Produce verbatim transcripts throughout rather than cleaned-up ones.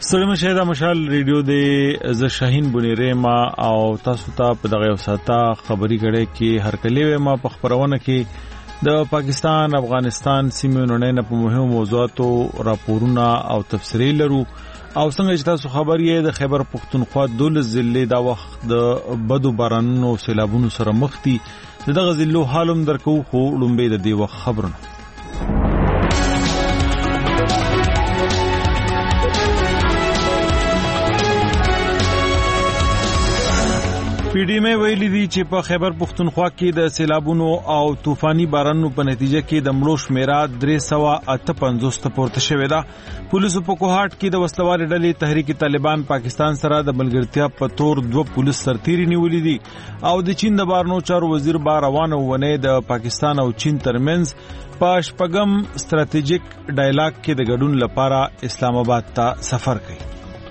ستړي مشه دا مشال ریډیو د ز شاهین بنیره ما او تاسو ته په دغه وساته خبري غړې کې هر کلی ما په خبرونه کې د پاکستان افغانستان سیمونو نه په مهمو موضوعاتو راپورونه او تفسیري لرو او څنګه چې تاسو خبر یې د خیبر پختونخوا دولس ضلع دا وخت د بدو بارانونو سیلابونو سره مخ دي دغه ضلع حالم درکو خو لومبه د دی وخت خبرونه پی ډی ایم ویلي دي چې په خیبر پختونخوا کې د سیلابونو او طوفاني بارانونو په نتیجه کې د مړو شمیره درې سوه اته پنځوس ته پورته شوې ده. پولیسو په کوهاټ کې د وسلوالې ډلې تحریک طالبان پاکستان سره د ملګرتیا په تور دوه پولیس سرتیري نیولې دي او د چین د بهرنیو چارو وزیر با روانه ونه د پاکستان او چین ترمنځ په شپږم ستراتیژیک ډایلاګ کې د ګډون لپاره اسلام آباد ته سفر کوي.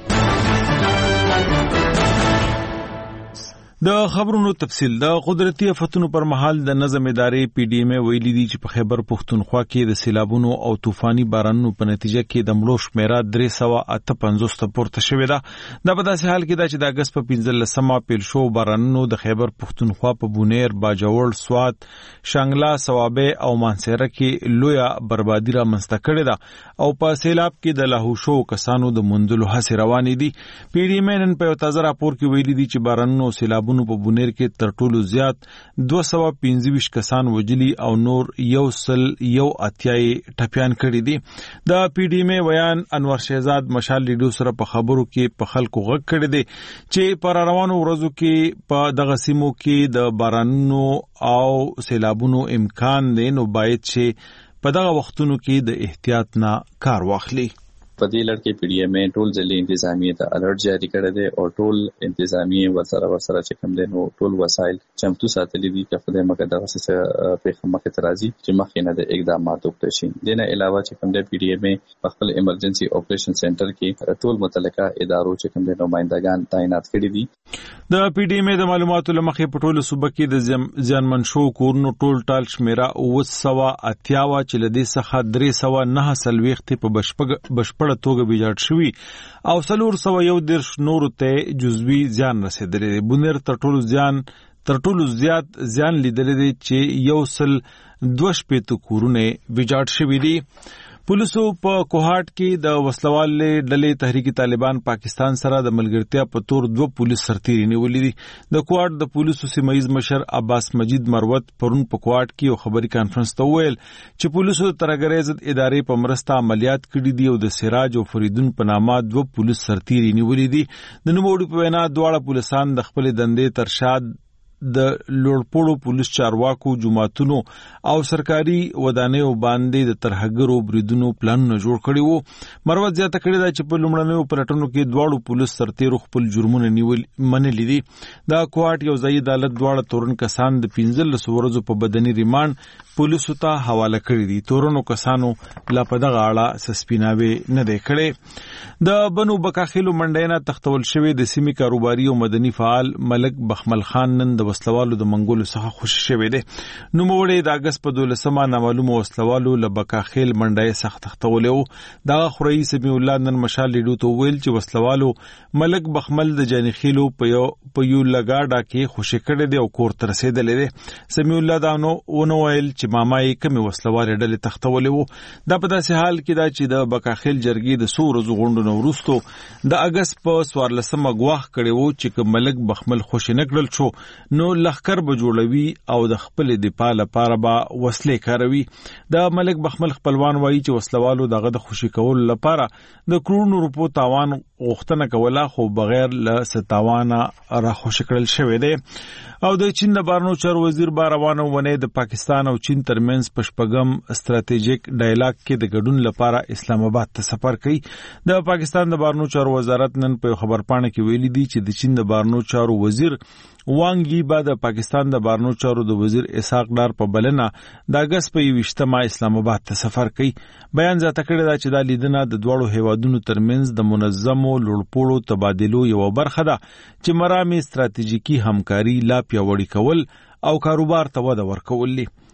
د خبرونو تفصیل د قدرتي آفتونو پر مهال د نظم ادارې پی ډی ایم ویلي دي چې په خیبر پختونخوا کې د سیلابونو او طوفاني بارانونو په نتیجه کې د مړو شمیره درې سوه اته پنځوس ته پورته شوې ده. دا په داسې حال کې ده چې د اګست په پنځلسمه پیل شو بارانونو د خیبر پختونخوا په بونیر، باجوړ، سوات، شانګلا، صوابه او مانسهره کې لویه بربادي رامنځته کړې ده او په سیلاب کې د لاهوشو کسانو د موندلو هڅې روانې دي. پی ډی ایم نن په یو تازه راپور کې ویلي دي چې بارانونو سیلاب په بونیر کې تر ټولو زیات دوه سوه پنځه ویشت کسان وجلي او نور یو سل یو اتیای ټپیان کړي دي. د پی ډی ایم ویان انور شهزاد مشال ریډیو سره په خبرو کې په خلکو غږ کړی دی چې پر روانو ورځو کې په دغه سیمو کې د بارانونو او سیلابونو امکان دی نو باید چې په دغه وختونو کې د احتیاط نه کار واخلي. په دې لړ کې پی ډی ایم ټول ځلې انتظامیه ته الرټ جاری کړی دی او ټول انتظامیه ورسره ورسره چې کوم دی نو ټول وسایل چمتو ساتلي دي چې خدای مکه دغه څه په مخه ترازی چې مخې نه د اقدامات وکړي شي. دنه علاوه چې کوم دی پی ډی ایم په خپل ایمرجنسي اپریشن سنټر کې ټول متعلقه ادارو چې کوم دی نمائندگان تعینات کړي دي. د پی ډی ایم د معلوماتو لمخې په ټولو صوبه کې د زیانمن شو کورونو ټول ټال شمیره اوه سوه اتیا چې له دې څخه درې سوه نهه څلوېښت په بشپړ بشپړ توګه ویجاړ شوي او څلور سوه یو دېرش نورو ته جزوي زیان رسېدلی دی. بونیر تر ټولو زیان تر ټولو زیات زیان لیدلی دی چې یو سل دوه شپېته کورونه ویجاړ شوي دي. پولیسو په کوهاټ کې د وسلوالې ډلې تحریک طالبان پاکستان سره د ملګرتیا په تور دوه پولیس سرتیري نیولې دي. د کوهاټ د پولیسو سیمایز مشر عباس مجید مروت پرون په کوهاټ کې یو خبري کانفرنس ته وویل چې پولیسو د ترهګرۍ ضد ادارې په مرسته عملیات کړي دي او د سراج او فریدون په نامه دوه پولیس سرتیري نیولې دي. د نوموړي په وینا دواړه پولیسان د خپل دندې تر شا د لوړپوړو پولیس چارواکو جماعتونو او سرکاري ودانیو باندې د ترهګرو بریدونو پلانونه جوړ کړي وو. مروت زیاته کړې ده چې په لومړنیو پلټنو کې دواړو پولیس سرتیرو خپل جرمونه نیول منلي دي. د کوهاټ یو ځایي عدالت دواړه تورن کسان د پنځلسو ورځو په بدني ریمانډ پولیسو ته حواله کړي دي. تورنو کسانو لا په دغه اړه سسپیناوي نه دی کړی. د بنو بکاخیلو منډینا تختول شوی د سیمې کاروباري او مدني فعال ملک بخمل خان نن د وسلوالو د منګولو څخه خوشی شوی دی. نوموړی د اګست په دولسمه نامعلومه وسلوالو له بکاخیل منډی څخه تختولی و. دغه خوريي سمیع الله نن مشال ریډیو ته وویل چې وسلوالو ملک بخمل د جانخیلو په یو په یو لګاډه کې خوشی کړی دی او کور ته رسېدلی دی. سمیع الله دا نو ونه ویل چې ماما یې کمې وسلوالې ډلې تختولی و. دا په داسې حال کې ده چې د بکاخیل جرګې د څو ورځو غونډو نه وروستو د اګست په څوارلسمه ګواښ کړی و چې که ملک بخمل خوشي نه کړل شو نو لښکر به جوړوي او د خپل دفاع لپاره به وسلې کاروي. د ملک بخمل خپلوان وایي چې وسلوالو دغه د خوشي کولو لپاره د کروڑونو روپو تاوان غوښتنه کوله خو بغیر له ستاوانه را خوشي کړل شوی دی. او د چین د بهرنیو چارو وزیر با روانه ونه د پاکستان او چین ترمنځ په شپږم ستراتیژیک ډایلاګ کې د ګډون لپاره اسلام آباد ته سفر کوي. د پاکستان د بهرنیو چارو وزارت نن په خبرپاڼه کې ویلي دي چې د چین د بهرنیو چارو وزیر وانګ یی با د پاکستان د بهرنیو چارو د وزیر اسحاق ډار په بلنه د اګست په یوویشتمه اسلام آباد ته سفر کوي. بیان زیاته کړی ده چې دا لیدنه د دواړو هیوادونو ترمنځ د منظمو لوړپوړو تبادلو یوه برخه ده چې مرامې ستراتیژیکي همکاري لا پیاوړې کول او کاروبار ته وده ورکول دي.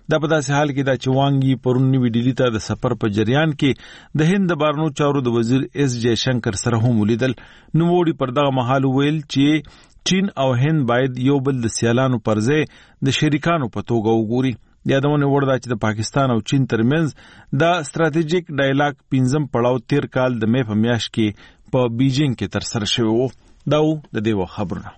دا په داسې حال کې دا چې وانګي پرون نوی ډیلی ته د سفر په جریان کې د هند د بهرنیو چارو د وزیر اس جے شنکر سره هم ولیدل. نوموړي پر دغه مهال ویل چې چین او هند باید یو بل د سیالانو پر ځای د شریکانو په توګه وګوري. یادونه وړ ده چې د پاکستان او چین ترمنځ د ستراتیژیک ډایلاګ پنځم پړاو تیر کال د مې په میاشت کې په بیجینګ کې تر سره شوی و. دا و د دې وخت خبرونه.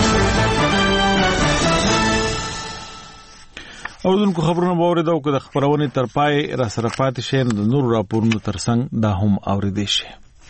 اوردونکو خبرونه به اورېدو که د خپرونې تر پای را سره پاتې شئ نو د نورو راپورونو ترڅنګ دا هم اورېدی شئ.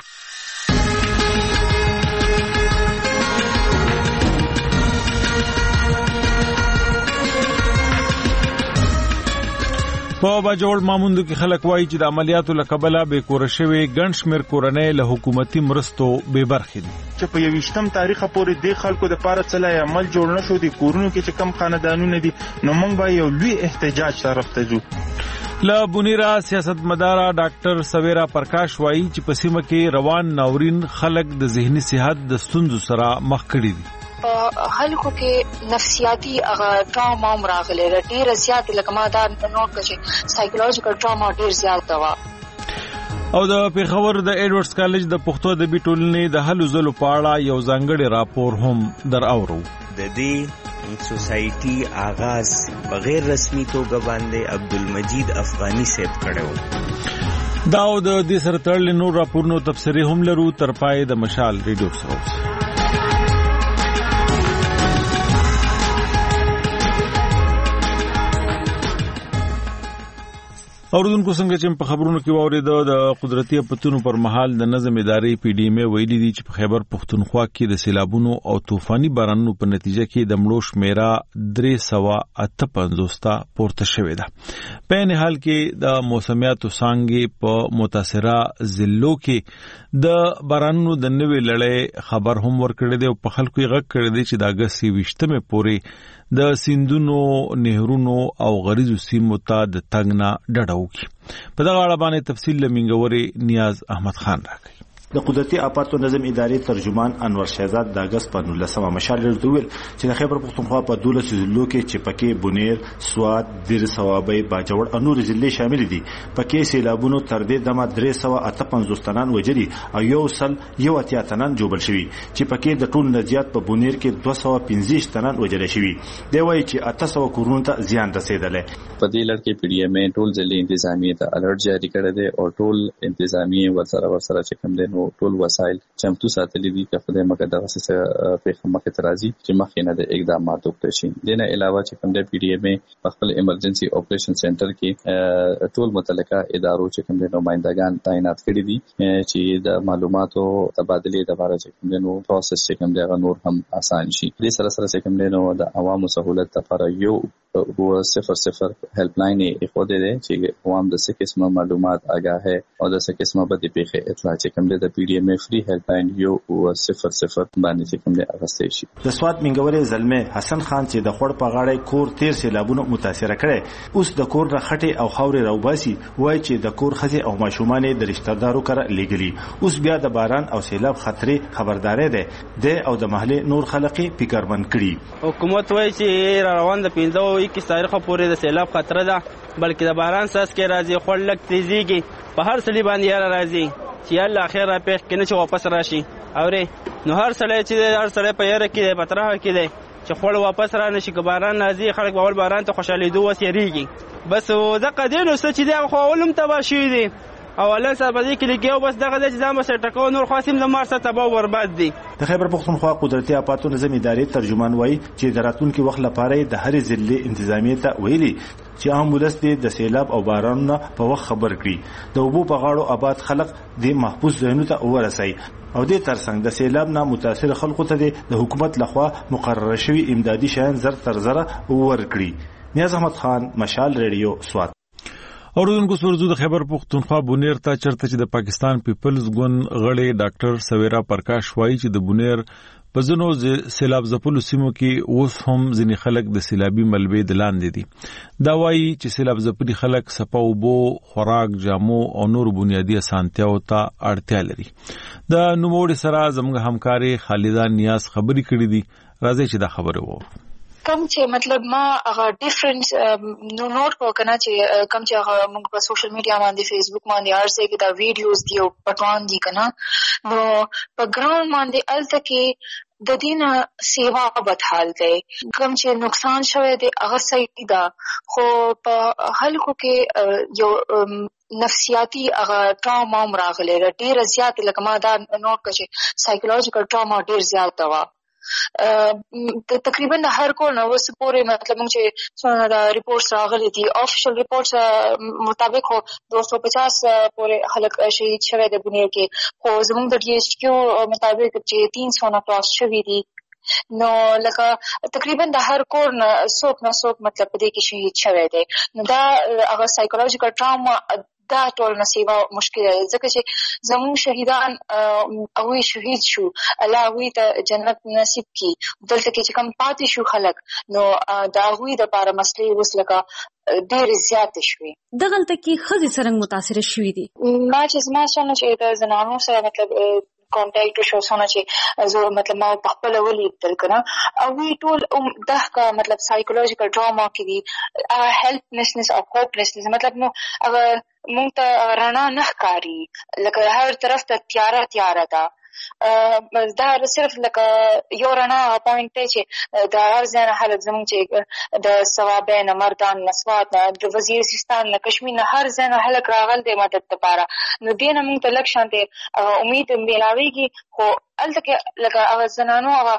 په باجوړ ماموندو کې خلک وایي چې د عملیاتو له کبله بې کوره شوي ګڼ شمېر کورنۍ له حکومتي مرستو بې برخې دي. چې په یویشتم تاریخه پورې د خلکو د پاره څلای عمل جوړ نه شو دي کورونو کې چې کم خاندانونه دي نو موږ به یو لوی احتجاج طرف ته ځو. له بونیرا سیاستمدارا ډاکټر سویرا پرکاش وایي چې په سیمه کې روان ناورین خلک د ذهني صحت د ستونزو سره مخ کړي دي. خلکو کې نفسیاتي هغه ټراما هم راغلی ده ډېره زیاته لکه ما دا نوټ کړه چې سایکولوژیکل ټراما ډېر زیاته وه. او د پیښور د ایډورډز کالج د پښتو ادبي ټولنې د هلو ځلو په اړه یو ځانګړی راپور هم در اورو. د دې سوسایټي آغاز بغیر رسمي توګه باندې عبدالمجید افغانی صاحب کړو. دا او د دې سره تړلې نور راپورونو تبصرې هم لرو. تر پای د مشال ریډیو سره اوردونکو څنګه چې په خبرونو کې واورېده د قدرتي اپتونو پر مهال د نظم ادارې پی ډی ایم ویلي دي چې په خیبر پښتونخوا کې د سیلابونو او طوفاني بارانونو په نتیجه کې د مړو شمیره درې سوه اته پنځوس ته پورته شوې ده. په عین حال کې د موسمیاتو څانګې په متاثره ضلعو کې د بارانونو د نوې لړۍ خبر هم ورکړی دی او په خلکو یې غږ کړی دی چې د اګست یوویشتمې پورې د سیندونو، نهرونو او غریزو سیمو ته د تګ نه ډډه وکړي. په دغه اړه باندې تفصیل له منګورې نیاز احمد خان راکړي. د قدرتي آفاتو نظم ادارې ترجمان انور شهزاد د اګست په نولسمه مشال ورته ویل چې د خیبر پښتونخوا په دولس ضلعو کې چې پکې بونیر، سوات، دیر ثوابۍ، باجوړ او نور ضلع شامل دي پکې سیلابونو تر دې دمه درې سوه اته پنځوس تنان وجري او یو سل یو اتیا تنان جوړ شوي چې پکې د ټول نزيات په بونیر کې دوه سوه پنځه تنان وجري شوي. دی وایي چې اته سوه کورونو ته زیان رسیدلی. په دې لړ کې پی ډی ایم ټول ضلع انتظامیه ته الرټ جاری کړی دی او ټول انتظامیه ورسره ورسره چې کوم دی نو ټول وسایل چمتو ساتلي دي چې خدای مکه دغه څه په مخه ترازی چې مخې نه د اقدامات وکړي شي. دنه علاوه چې کوم د پی ډی ایم په خپل ایمرجنسي اپریشن سنټر کې ټول متعلقه ادارو چې کوم د نمائندگان تعینات کړي دي چې د معلوماتو تبادله لپاره چې کوم د نو پروسس چې کوم د نور هم آسان شي. د سره سره چې کوم د نو د عوامو سہولت لپاره یو هو صفر صفر هیلپ لاین یې خو دې چې عوام د څه قسمه معلومات آگاه او د څه قسمه بدی پیښه اطلاع چې کوم د پی ډی ایم فری هیلپ لاین یو او صفر صفر باندې چې کوم د اغستې شي. د سواد منګورې زلمه حسن خان چې د خړ په غاړه کور تیر سیلابونو متاثر کړي اوس د کور رخټي او خاورې راوباسي وای چې د کور خزي او ماشومان د رشتہ دارو کړه لګري اوس بیا د باران او سیلاب خطرې خبرداري ده د او د محله نور خلقي فکرمن کړي. حکومت وای چې روان د پینځو کې تاریخه پورې د سیلاب خطر ده بلکې د باران ساس کې راځي خړلک تیزیږي په هر سلی باندې یاره راځي چې الله خیر را پېښ کینې چې واپس راشي اورې نو هر سلی چې هر سلی په یاره کې په تراه کې دی چې خړ واپس را نشي که باران راځي خلک باور باران ته خوشالي دوه وسیریږي بس ځکه دې نو څه چې دی خو اولم تبا شي دي اولا سبا دې کې لګیو بس دغه د ځام سره ټکو نور خاصم د مارسه تبا برباد دي. د خیبر پښتونخوا قدرتي آفاتو نظم ادارې ترجمان وایي چې د راتلونکي وخت لپاره د هرې ضلع انتظامیه ته ویلي چې عام ولس د سیلاب او باران په وخت خبر کړي د اوبو په غاړو آباد خلک د محفوظ ځایونو ته ورسي او د ترڅنګ د سیلاب نه متاثر خلکو ته د حکومت لخوا مقرره شوی امدادي شیان زر تر زره ورکړي. نیاز احمد خان مشال ریډیو سوات. اوردونکو سورزو د خیبر پښتونخوا بونیر ته چرته چې د پاکستان پیپلز ګوند غړي ډاکټر سویرا پرکاش وایي چې د بونیر په ځینو سیلاب ځپلو سیمو کې اوس هم ځینې خلک د سیلابي ملبې د لاندې دي. دا وایي چې سیلاب ځپلي خلک سپا اوبو، خوراک، جامو او نور بنیادي اسانتیاو ته اړتیا لري. د نوموړي سره زموږ همکاري خالده نیاز خبرې کړې دي. راځي چې دا خبره وو. کم چې مطلب ما هغه ډیفرنس نو نوٹ کو کنه چې کم چې هغه موږ په سوشل میډیا باندې فیسبوک باندې هر ځای کې دا ویډیوز دی او پټوان دي کنه نو په ګراوند باندې الته کې د دینه سیوا بدحال دی کوم چې نقصان شوی دی هغه صحیح ده خو په خلکو کې یو نفسیاتی هغه ټراما هم راغلی ده ډېره زیاته لکه ما دا نوټ کړه چې سایکولوژیکل ټراما ډېر زیاته وه تقریبا د هر کور نه اوس پورې مطلب موږ چې څونه د ریپورټس راغلي دي آفیشل ریپورټس مطابق خو دو سو پچاس پورې خلک شهید شوی دی بنیر کې خو زموږ د ډي ایچ کیو مطابق چې تین سو نه کراس شوي دي نو لکه تقریبا د هر کور نه څوک نه څوک مطلب په دې کې شهید شوی دی نو دا هغه سایکولوژیکل ټراما دا ټول نصیبه مشکل دی ځکه چې زموږ شهیدان هغوی شهید شو الله هغوی ته جنت نصیب کړي دلته کې چې کوم پاتې شو خلک نو د هغوی دپاره مسلې اوس لکه ډېرې زیاتې شوې دغلته کې ښځې څرنګه متاثره شوي دي ما چې زما څونه چې د زنانو سره مطلب کانټیکټ شو څونه چې زه مطلب ما په خپله ولیدل که نه هغوی ټول دغه مطلب سایکولوژیکل ډراما کې دي هیلپلسنس او هوپلسنس مطلب نو هغه مونږ ته رڼا نه ښکاري لکه هر طرف ته تیاره تیاره ده دا صرف لکه یو رڼا پوینټ دی چې د هر ځای نه خلک زموږ چې د صوابع نه مردان نه سوات نه د وزیرستان نه کشمیر نه هر ځای نه خلک راغل دی مدد دپاره نو دې نه مونږ ته لږ شانتې امید میلاویږي خو هلته کې لکه هغه زنانو هغه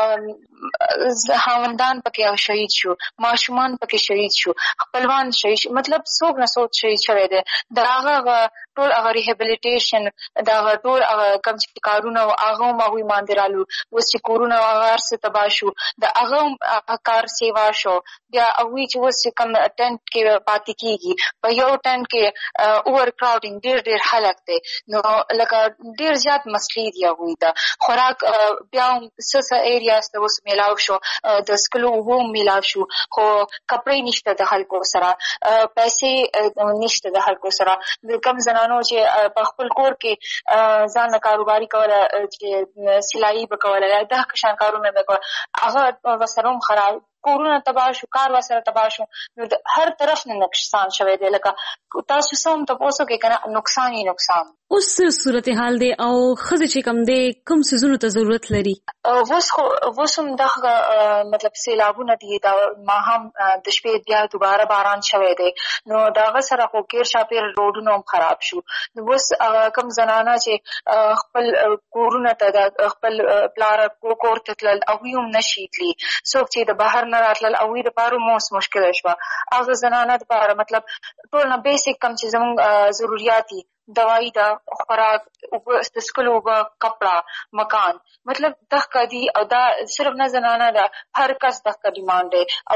خاوندان پکې شهید شو ماشومان پکې شهید شو خپلوان شهید شو مطلب څوک نه څوک شهید شوی دی د هغه ټول هغه ریهیبلیټیشن د هغه ټول هغه کوم چې کارونه وو هغه هم هغوی باندې رالو اوس چې کورونه هغه هر څه تباه شو د هغه هم کار سیوا شو بیا هغوی چې اوس چې کوم ټینټ کې پاتې کېږي په یو ټینټ کې اوور کراوډینګ ډېر ډېر خلک دی نو لکه ډېر زیات مسلې دي هغوی ته خوراک بیا هم څه څه ایریاز ته اوس میلاو شو د څښلو اوبه هم میلاو شو خو کپړې نشته د خلکو سره پیسې نشته د خلکو سره د کم زنانو چې په خپل کور کې ځان له کاروباري کوله چې سلایي به کوله یا دغه قشان کارونه به کوله هغه ورسره هم خراب کورونه تباه شو کار ورسره تباه شو نو د هر طرف نه نقصان شوی دی لکه تاسو څه هم تپوس وکړئ که نه نقصان یې نقصان اوس صورتحال دی او ښځې چې کوم دی کوم څیزونو ته ضرورت لري اوس خو اوس هم دغه مطلب سیلابونه دي دا ماښام د شپې بیا دوباره باران شوی دی نو د هغه سره خو ګیر شاپیر روډونه هم خراب شو نو اوس کوم زنانه چې خپل کورونه ته د خپل پلار کور ته تلل هغوی هم نشي تلي څوک چې د بهر نه راتلل هغوی دپاره موس مشکله شوه هغه زنانه دپاره مطلب ټول نه بیسیک کم چې زموږ ضروریات دي دوايي ده خوراک اوبه د څښلو اوبه کپړه مکان مطلب دغه دي او دا صرف نه زنانه ده هر کس دغه ډیمانډ دی او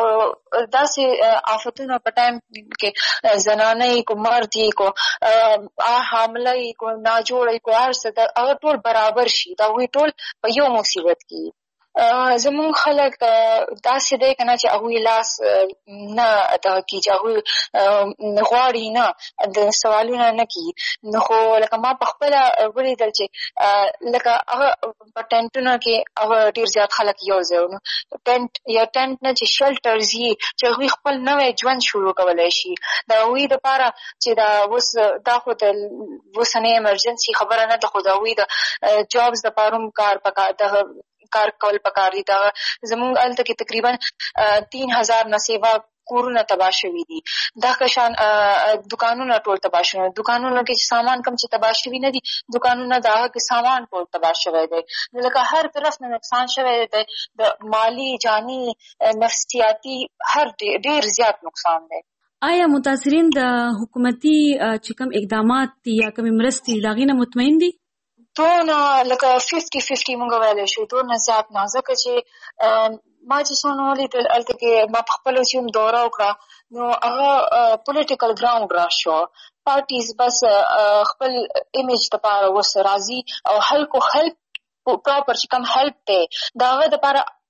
داسې آفتونه په ټایم کې زنانه یې کو مرد یې کو حامله یې کو ناجوړه یې کو هر څه هغه ټول برابر شي دا هغوی ټول په یو مصیبت کې زموږ خلک داسې دی که نه چې هغوی لاس نه دغه کي چې هغوی غواړي نه د سوالونه نه کي نو خو لکه ما په خپله ولیدل چې لکه هغه په ټینټونو کې هغه ډېر زیات خلک یو ځای نو ټینټ یا ټینټ نه چې شلټرز یي چې هغوی خپل نوی ژوند شروع کولی شي د هغوی دپاره چې دا اوس دا خو د اوسنۍ ایمرجنسي خبره نه ده خو د هغوی د جابز دپاره هم کار پکار دغه کار کول پکار دي دغه زموږ هلته کې تقریبا تین هزار نصیبه کورونه تباه شوي دي دا قشان دکانونه ټول تباه شوي دکانونو کې چې سامان کم چې تباه شوي نه دي دکانونه د هغه کې سامان ټول تباه شوی دی نو لکه هر طرف نه نقصان شوی دی د مالی جاني نفسیاتي هر ډېر زیات نقصان دی آیا متاثرین د حکومتي چې کوم اقدامات دي یا کومې مرستې د هغې نه مطمئن دي دونه لکه ففټي ففټي مونږ ویلی شو دونه زیات نه ځکه چې ما چې څونه ولیدل هلته کې ما په خپلو چې هم دوره وکړه نو هغه پولیټیکل ګراونډ را شو پارټیز بس خپل ایمیج دپاره اوس راځي او خلکو هیلپ پراپر چې کوم هیلپ دی د هغه دپاره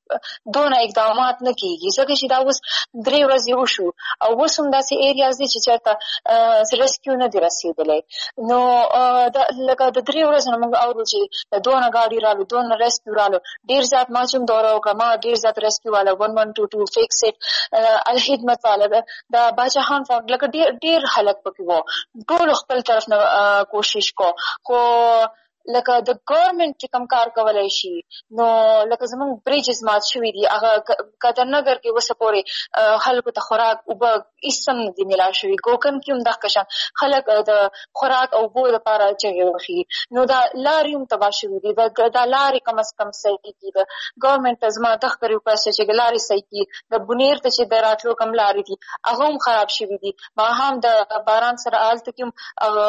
دونه اقدامات نه کیږي ځکه چې دا اوس درې ورځې وشو او اوس هم داسې ایریاز دي چې چېرته ریسکیو نه دي رسېدلی. نو لکه د درې ورځو نه موږ اورو چې دونه ګاډي رالو دونه ریسکیو رالو ډېر زیات ما چې هم دوره وکړه ما ډېر زیات ریسکیو والا ون ون ټو ټو فیکس اټ الخدمت والا د باچاخان فاونډ لکه ډېر ډېر خلک پکې وو ټولو خپل طرف نه کوشش کو خو لکه د ګورنمنټ چې کوم کار کولی شي نو لکه زموږ بریجز مات شوي دي هغه قدرنګر کې اوسه پورې خلکو ته خوراک اوبه هېڅ هم نه دي میلاو شوي. ګوکن کې هم دغه شان خلک د خوراک او اوبو لپاره چغې وهي نو دا لارې هم تباه شوي دي. دا لارې کم از کم صحیح کړي د ګورنمنټ ته زما دغه ریکویسټ چې لارې صحیح کړي. د بونیر ته چې د راتلو کوم لارې دي هغه هم خراب شوي دي. ما هم د باران سره هلته کې هم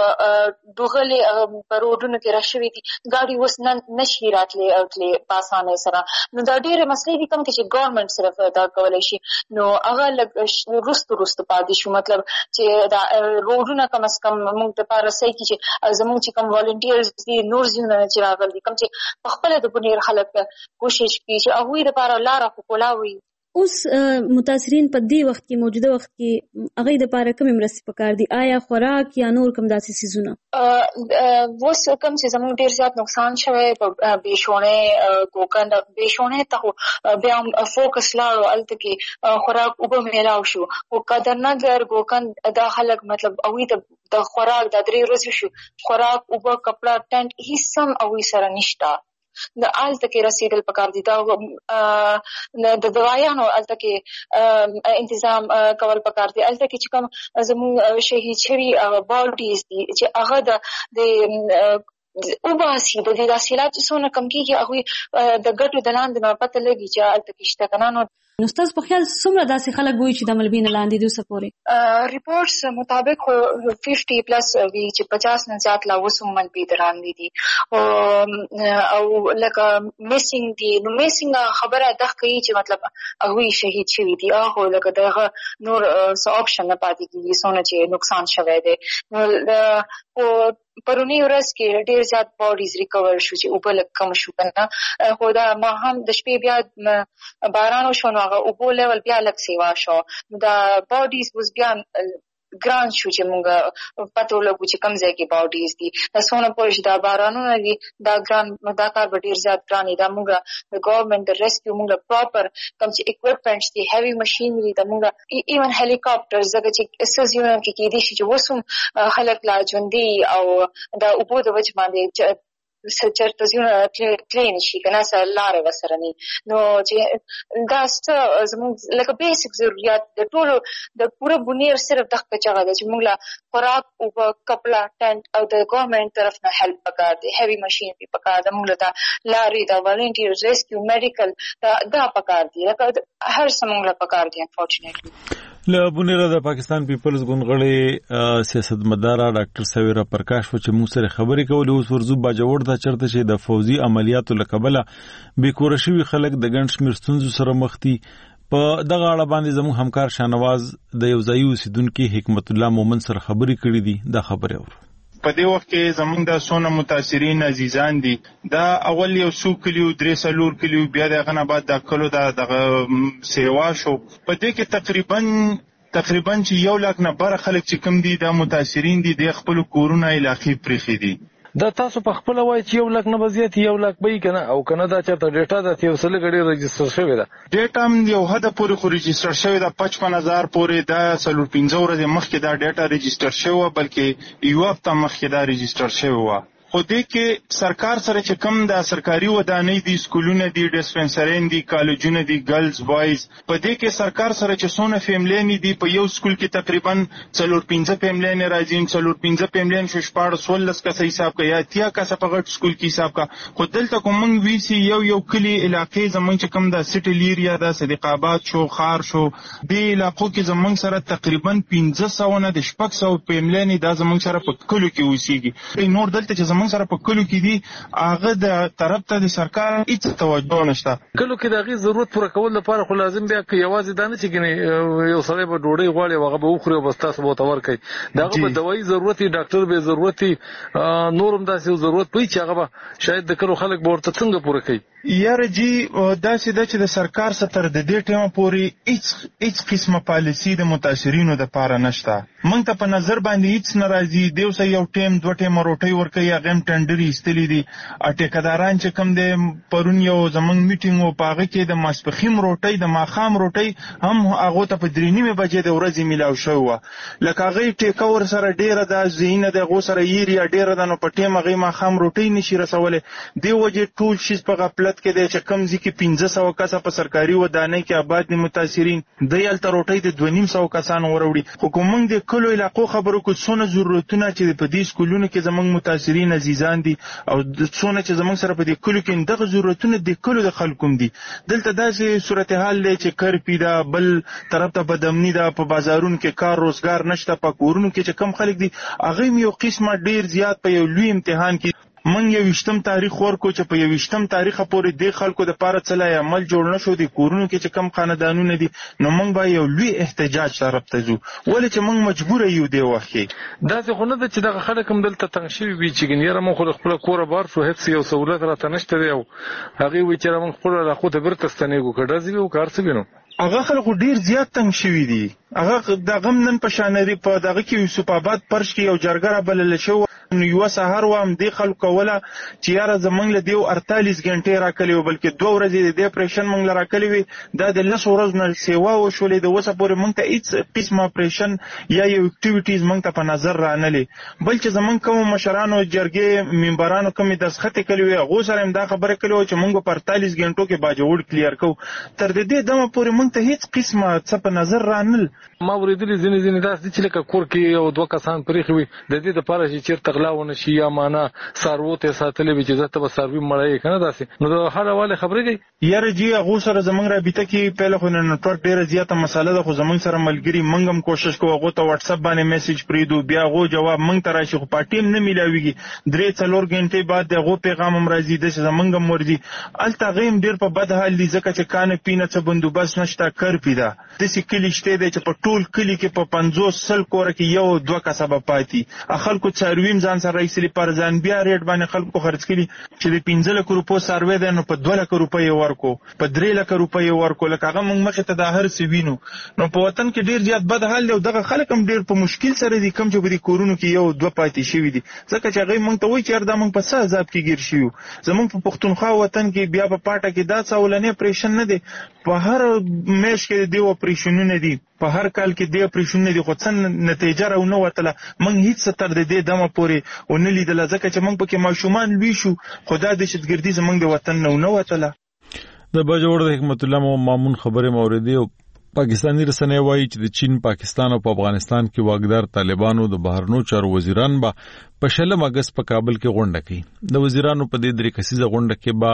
ډوغلې په روډونو کې را شوي دي ګاډي اوس نشي راتلی او تللی په اسانۍ سره. نو دا ډېرې مسلې دي کوم کې چې ګورنمنټ صرف دا کولی شي نو هغه لږ وروسته وروسته پاتې شو مطلب چې دا روډونه کم از کم موږ دپاره صحیح کړي چې زموږ چې کوم والنټیرز دي نور ځایونه چې راغلي دي کوم چې په خپله د بونیر خلک کوشش کړي چې هغوی دپاره لاره خو کولاوي. اوس متاثرین په دې وخت کې موجوده وخت کې هغوی دپاره کومې مرستې پکار دي آیا خوراک یا نور کوم داسې څیزونه؟ اوس کوم چې زموږ ډېر زیات نقصان شوی په بېشونې ګوکن بېشونې ته خو بیا هم فوکس لاړو هلته کې خوراک اوبه میلاو شو خو قدرنګر ګوکن دا خلک مطلب هغوی ته د خوراک دا درې ورځې شو خوراک اوبه کپړه ټنټ هېڅ هم هغوی سره نشته. د هلته کې رسېدل پکار دي دا د دوایانو هلته کې انتظام کول پکار دي. هلته کې چې کوم زموږ شهید شوي باډیز دي چې هغه د وباسي د دې دا سیلاب چې څونه کم کېږي هغوی د ګټو د لاندې نه پته لګي چې هلته کې شته که نه. نو نو ستاسو په خیال څومره داسې خلک وایي چې د ملبې نه لاندې دي اوسه پورې؟ ریپورټس مطابق خو ففټي پلس وي چې پچاس نه زیات لا اوس هم ملبې د لاندې دي او لکه میسینګ دي. نو میسینګ خبره دغه کوي چې مطلب هغوی شهید شوي دي هغه لکه دغه نور څه آپشن نه پاتې کېږي څونه چې نقصان شوی دی. نو پرونی ورځ کې ډېر زیات باډیز ریکور شو چې اوبه لږ کم شو که نه خو دا ما هم د شپې بیا باران وشو نو هغه اوبو لیول بیا لږ سیوا شو نو دا باډیز اوس بیا ګران شو چې موږ پته ولګو چې کوم ځای کې باډیز دي. دا څونه پورې چې دا بارانونه دي دا ګران دا کار به ډېر زیات ګران وي. دا موږ د ګورنمنټ د ریسکیو موږ پراپر کوم چې اکوپمنټس دي هیوي مشینري د موږ ایون هلیکاپټر ځکه چې څه ځایونه کې کېدای شي چې اوس هم خلک لا ژوندي او د اوبو د وجې باندې چېرته ځایونه تللی نه شي که نه څه لارې ورسره نه نو چې دا څه زموږ لکه بیسک ضروریات د ټولو د پوره بونیر صرف دغه کچغه ده چې موږ له خوراک اوبه کپړه ټنټ او د ګورنمنټ طرف نه هیلپ پکار دی هیوي مشینري پکار ده موږ له دا لارې دا والنټیر ریسکیو میډیکل دا دا پکار دي لکه هر څه موږ له پکار دي انفارچونیټلی. له بونیره د پاکستان پیپلز ګوند غړی سیاستمدار ډاکټر سویرا پرکاش و چې موږ سره خبرې کولې اوس ورزو باجوړ ته چرته چې د فوزي عملیاتو لکبله بیکوره شوي خلک د ګڼ شمېر ستونزو سره مخ دي. په دغه اړه باندې زموږ همکار شاهنواز د یو ځایي اوسیدونکي حکمت الله مومن سره خبرې کړې دي. دا خبرې اورو. په دې وخت کې زمونږ د څونه متاثرین عزیزان دي دا اول یو څو کلیو درې څلور کلیو بیا د هغه نه بعد دا کلو د دغه سیوا شو. په دې کې تقریبا تقریبا چې یو لاک نه بره خلک چې کوم دي دا متاثرین دي د خپل کورونه علاقې پرېښي دي. دا تاسو په خپل وای چې یو لاک نه بزیات یو لاک به کنه او کنه دا چرته ډیټا د یو سل غړي رجستر شوی دا ډیټا هم یو حد پورې خو رجستر شوی دا پچپن هزار پورې دا څلور پنځه ورځې مخکې دا ډیټا رجستر شوی بلکې یو هفته مخکې دا رجستر شوی و. خو دې کې سرکار سره چې کم د سرکاري ودانۍ دي سکولونه دي ډسپنسرین دي کالجونه دي ګرلز بوایز په دې کې سرکار سره چې څونه فیملین دي په یو سکول کې تقریبا څلور پنځه فیملین راځي څلور پنځه فیملین شو شپاړس ولس کسه حساب کوي یا اتیا کسه په غټ سکول کې حساب کا. خو دلته کوم وی سي یو یو کلی علاقې زمونږ چې کم د سټي ایریا د صدیق آباد شو خار شو دې علاقو کې زمونږ سره تقریبا پنځه سوه نه د شپږ سوه فیملین دا زمونږ سره په کلو کې اوسېږي. نور دلته چې موږ سره په کلو کې دي هغه د طرف ته د سرکار هیڅ توجه نشته. کلو کې د هغې ضرورت پوره کول لپاره خو لازم بیا که یوازې دا نه چې ګنې یو سړی به ډوډۍ غواړي او هغه به وخوري او بس تاسو به ورته ورکوئ د هغه به دوایي ضرورت وي ډاکټر به ضرورت وي نور هم داسې ضرورت وي چې هغه به شاید د کلو خلک به ورته څنګه پوره کوي. یاره جی داسې ده چې د سرکار ستر د دې ټیمه پورې هیڅ هیڅ قسمه پالیسي د متاثرینو د پاره نشته. موږ ته په نظر باندې هیڅ نه راځي. دیو سه یو ټیم دوه ټیمه روټۍ ورکوي، هغه هم ټنډرې ایستلي دي. ټیکهداران چې کوم دی پرون یو زموږ میټینګ و، په هغه کې د ماسپښین روټۍ د ماښام روټۍ هم هغو ته په درې نیمې بجې د ورځې میلاو شوې وه. لکه هغې ټیکه ورسره ډېره ده، ذهینه د هغو سره ایریا ډېره ده، نو په ټیم هغې ماښام روټۍ نشي رسولی. دې وجې ټول شیز په غفلت کې دی چې کم ځای کې پنځه سوه کسه په سرکاري ودانۍ کې آباد دي متاثرین، دی هلته روټۍ د دوه نیم سوه کسانو وروړي. خو که موږ د کلو علاقو خبرو کړو، څونه ضرورتونه چې په دې سکولونو کې زموږ متاثرین عزیزان دي او څونه چې زموږ سره په دې کلو کې دغه ضرورتونه د کلو د خلکو دي. دلته داسې صورتحال دی چې کرپي ده، بل طرف ته بدامني ده، په بازارونو کې کار روزګار نشته، په کورونو کې چې کم خلک دي هغه هم یو قسمه ډېر زیات په یو لوی امتحان کې. موږ یوویشتم تاریخ ورکو چې په یوویشتم تاریخه پورې دې خلکو دپاره څه لای عمل جوړ نه شو د کورونو کې چې کم خاندانونه دي، نو موږ به یو لوی احتجاج طرف ته ځو، ولې چې موږ مجبوره یو دې وخت کې. داسې خو نه ده چې دغه خلک هم دلته تنګ شوي وي چې ګنې یاره موږ خو له خپله کوره بار شو، هېڅ یو سهولت راته نشته دی، او هغې وایي چې یاره موږ خپلو علاقو ته بېرته ستنېږو. که ډزې وي او که هر څه وي نو هغه خلکو ډېر زیات تنګ شوي دي. هغه دغه هم نن په شانري په دغه کې یوسف آباد پرش کې یو جرګه رابلله شوې، نو یوه سهار وه همدې خلکو کوله چې یاره زموږ له دې اړتالیس ګنټې راکلې وې، بلکې دوه ورځې د دې اپریشن موږ له راکلې وې، دا د لسو ورځو نه سیوا وشولې، د اوسه پورې موږ ته هېڅ قسم اپریشن یا یو اکټیویټیز موږ ته په نظر رانلې. بل چې زموږ کومو مشرانو جرګې ممبرانو کومې دستخطې کړې وې، هغو سره هم دا خبره کړې وه چې موږ په اړتالیس ګنټو کې باجوړ کلیر کوو. تر د دې دمه پورې موږ ته هېڅ قسمه څه په نظر رانل. ما اورېدلي ځینې ځینې داسې دي چې لکه کور کې یو دوه کسان پرېښي وي، د دې دپاره چې چېرته غلا ونه شي یا معنا څاروو ته یې ساتلې وي چې ځه ته به څاروي مړی که نه داسې، نو د هر حوالې خبرې کوي. یاره جي هغو سره زموږ رابطه کې پهله خو نټورک ډېره زیاته مسله ده، خو زموږ سره ملګري موږ هم کوشش کوو هغو ته واټساپ باندې میسج پرېږدو، بیا هغو جواب موږ ته راشي، خو پارټي هم نه میلاویږي. درې څلور ګنټې بعد د هغو پیغام هم راځي، داسې زموږ هم ورځي. هلته هغې هم ډېر په بد حال دي، ځکه چې کانه پینه څه بندوبست نشته، کرپي ده. داسې کلي شته دی چې په ټول کلي کې په پنځوس سل کوره کې یو دوه کسه به پاتې. خلکو څاروي هم ځان سره راایستلي، پر ځان بیا ریټ باندې خلکو خرڅ کړي چې د پنځه لکه روپو څاروی دی نو په دوه لکه روپۍ یې ورکو، په درې لکه روپۍ یې ورکو، لکه هغه موږ مخې ته دا هر څه وینو. نو په وطن کې ډېر زیات بد حال دی او دغه خلک هم ډېر په مشکل سره دي، کوم چې په دې کورونو کې یو دوه پاتې شوي دي، ځکه چې هغوی موږ ته وایي چې یار دا موږ په څه عذاب کې ګیر شوي یو. زموږ په پښتونخوا وطن کې بیا په پاټه کې دا څه اولنی اپریشن نه دی، په هر میاشت کې د دې اپریشنونه دي، په هر کال کې دې اپریشنونه دي، خو څه نتیجه را ونه وتله. موږ هېڅ څه تر د دې دمه پورې ونه لیدله، ځکه چې موږ پکې ماشومان لوی شو، خو دا دهشتګردي زموږ د وطن نه ونه وتله. د باجوړ د حکمت الله مامون خبرې مې اورېدې او پاکستاني رسنۍ وایي چې د چین، پاکستان او په افغانستان کې واګدار طالبانو د بهرنیو چارو وزیران به په شلم اګست په کابل کې غونډه کوي. د وزیرانو په دې درې کسیزه غونډه کې به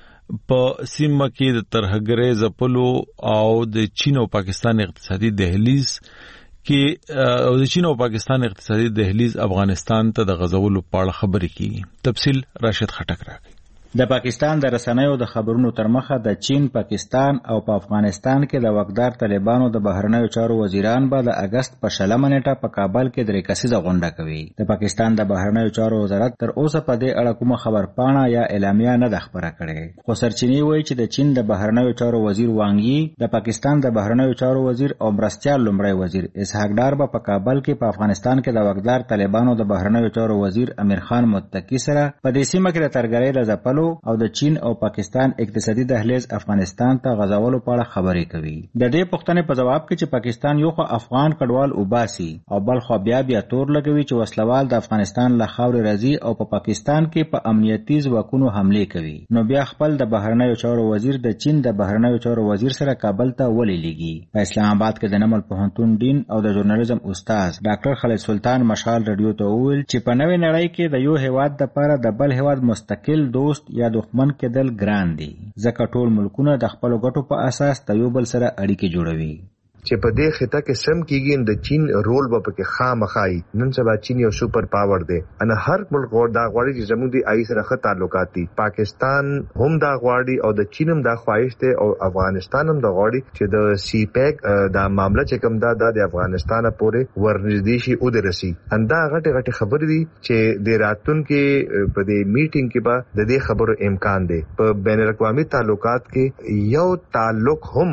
په سیمه کې د ترهګرۍ ځپلو او د چین او پاکستان اقتصادي دهلیز کې او د چین او پاکستان اقتصادي دهلیز افغانستان ته د غځولو په اړه خبرې کیږي. تفصیل راشد خټک راکړي. د پاکستان د رسنیو د خبرونو تر مخه د چین، پاکستان او په افغانستان کې د واکدار طالبانو د بهرنیو چارو وزیران به د اگست په شلمه نیټه په کابل کې درې کسیزه غونډه کوي. د پاکستان د بهرنیو چارو وزارت تر اوسه په دې اړه کومه خبرپاڼه یا اعلامیه نه ده خپره کړې، خو سرچینې وایي چې د چین د بهرنیو چارو وزیر وانګ یي، د پاکستان د بهرنیو چارو وزیر او مرستیال لومړی وزیر اسحاق ډار به په کابل کې په افغانستان کې د واکدار طالبانو د بهرنیو چارو وزیر امیر خان متقی سره په دې سیمه کې د ترهګرۍ د ځپلو او د چین او پاکستان اقتصادي دهلیز افغانستان ته غځولو په اړه خبرې کوي. د دې پوښتنې په جواب کې چې پاکستان یو خو افغان کډوال وباسي او بل خو بیا بیا تور لګوي چې وسلوال د افغانستان له خاورې راځي او په پا پاکستان کې په پا امنیتي ځواکونو حمله کوي، نو بیا خپل د بهرنیو چارو وزیر د چین د بهرنیو چارو وزیر سره کابل ته ولې لیږي. په اسلام آباد کې د نمل پوهنتون ډین او د ژورنالیزم استاد ډاکټر خالد سلطان مشال رادیو ته وویل چې په نوې نړۍ کې د یو هیواد لپاره د بل هیواد مستقل دوست یا دښمن کېدل ګران دي، ځکه ټول ملکونه د خپلو ګټو په اساس د یو بل سره اړیکې جوړوي. چې په دې خطه کې سم کیږي د چین رول به پکې خامخای. نن سبا چین یو سپر پاور دی ان هر ملک ور دا غواړي چې زموږ د آی سره ښه تعلقات دي. پاکستان هم دا غواړي او د چین هم دا خواهش دی او افغانستان هم دا غواړي چې د سی پیک دا معاملہ چې کوم دا د افغانستان پورې ورنږدې شي او درسي. اندا غټه غټه خبرې دي چې د راتلونکو په دې میټینګ کې به د دې خبرو امکان دی. په بین الاقوامي تعلقات کې یو تعلق هم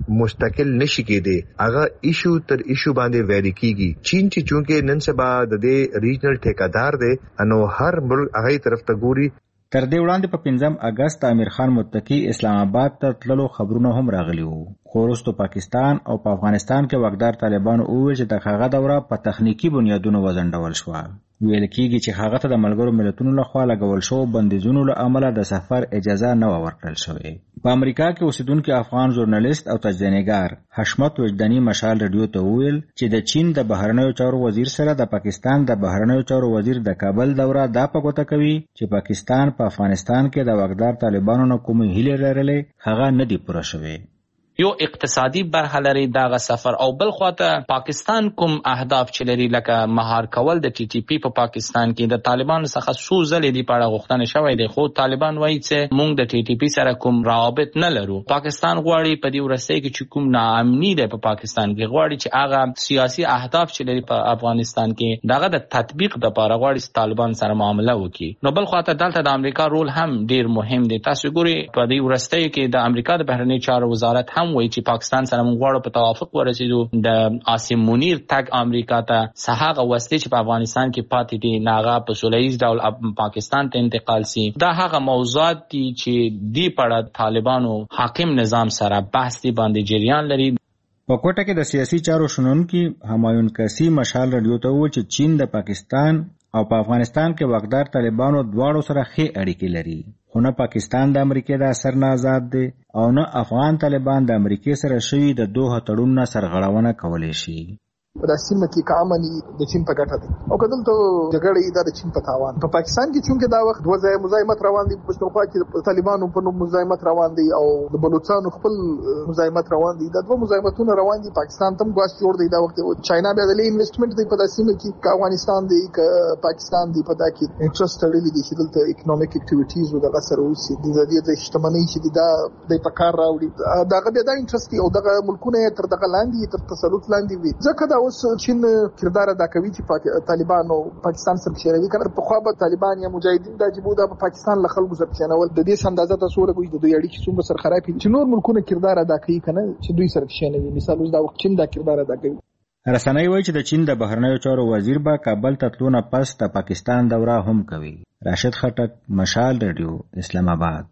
مستقل نشي کېدی، هغه ایشو تر ایشو باندې ویری کیږي. چین چې چونکه نن سبا د دې ریجنل ټیکادار دی انو هر ملک هغه طرف ته ګوري. تر دې وړاندې په پنځم اگست امیر خان متقی اسلام آباد ته تللو خبرونه هم راغلي وو. خو وروسته پاکستان او په افغانستان کې واکدار طالبانو وویل چې د هغه دوره په تخنیکی بنیادونو وزنډول شوه. ویل کېږي چې هغه ته د ملګرو ملتونو لخوا لګول شو بندیزونو له امله د سفر اجازه نه ورکړل شوې. په امریکا کې اوسیدونکو افغان ژورنالیست او تجزیه‌نګار حشمت وجداني مشال رادیو ته ویل چې د چین د بهرنیو چارو وزیر سره د پاکستان د بهرنیو چارو وزیر د کابل دوره دا په ګوته کوي چې پاکستان په افغانستان کې د واکدار طالبانو نه کومې هیلې لرلې هغه نه دي پوره شوې. یو اقتصادي برخه لري دغه سفر او بل خواته پاکستان کوم اهداف چې لري لکه مهار کول د ټي ټي پی په پاکستان کې د طالبانو څخه څو ځلې دی پاړه غوښتنه شوې ده، خو طالبان وایي چې موږ د ټي ټي پی سره کوم روابط نه لرو. پاکستان غواړي په دې ورسته کې چې کوم ناامني ده په پاکستان کې غواړي چې هغه سیاسي اهداف چې لري په افغانستان کې دغه د تطبیق د لپاره غواړي چې طالبان سره معامله وکړي. نو بل خواته دلته د امریکا رول هم ډیر مهم دی. تاسو ګوري په دې ورسته کې د امریکا د بهرنی چارو وزارت هم وایي چې پاکستان سره موږ غواړو په توافق ورسېدو د عاصم منیر تګ امریکا ته صحاغه وسلې چې په افغانستان کې پاتې دي ناغه په سولهییز ډول پاکستان ته انتقال سي. دا هغه موضوعات دي چې دی په طالبانو حاکم نظام سره بحث دی باندې جریان لري. په کوټه کې د سیاسي چارو شنونکي همایون کسی مشال رادیو ته و چې چین د پاکستان او په افغانستان کې واکدار طالبانو دواړو سره ښې اړیکې لري، خو نه پاکستان د امریکې د اثر نه آزاد دی او نه افغان طالبان د امریکې سره شوي د دوه تړون نه سرغړونه کولی شي. په داسې سیمه کې کامني د چین په ګټه ده او کدل ته جګړې دا د چین په تاوان. په پاکستان کې چونکه دا وخت دوه ځای مزاحمت روان دي، په پښتونخوا کې طالبانو په نوم مزاحمت روان دي او د بلوچستان خپل مزاحمت روان دي. دا دوه مزاحمتونه روان دي. پاکستان تم غواس جوړ دی دا وخت او چاینا بیا د انویسټمنټ دی په داسې سیمه کې کا افغانستان دی کا پاکستان دی په دا کې انټرست لري دي چې دلته اکونومیک اکټیویټیز او دغه سره اوسي د دې د اجتماعي چې دا د پکار راوړي دغه بیا د انټرست او دغه ملکونه تر دغه لاندې تر تسلط لاندې وي. ځکه دا اوس چین کردار ادا کوي چې طالبان او پاکستان سره شریک کړي. په خو به طالبان یا مجاهدین د جبودا په پاکستان له خلکو سره شنول د دې اندازه تاسو ورغوي د دوی اړیکې څومره سره خراب دي چې نور ملکونه کردار ادا کوي کنه چې دوی سره شنوي. مثال اوس دا وخت چین دا کردار ادا کوي. رسنۍ وایي چې د چین د بهرنیو چارو وزیر به کابل ته تلونه پس د پاکستان دوره هم کوي. راشد خټک، مشال رادیو، اسلام آباد.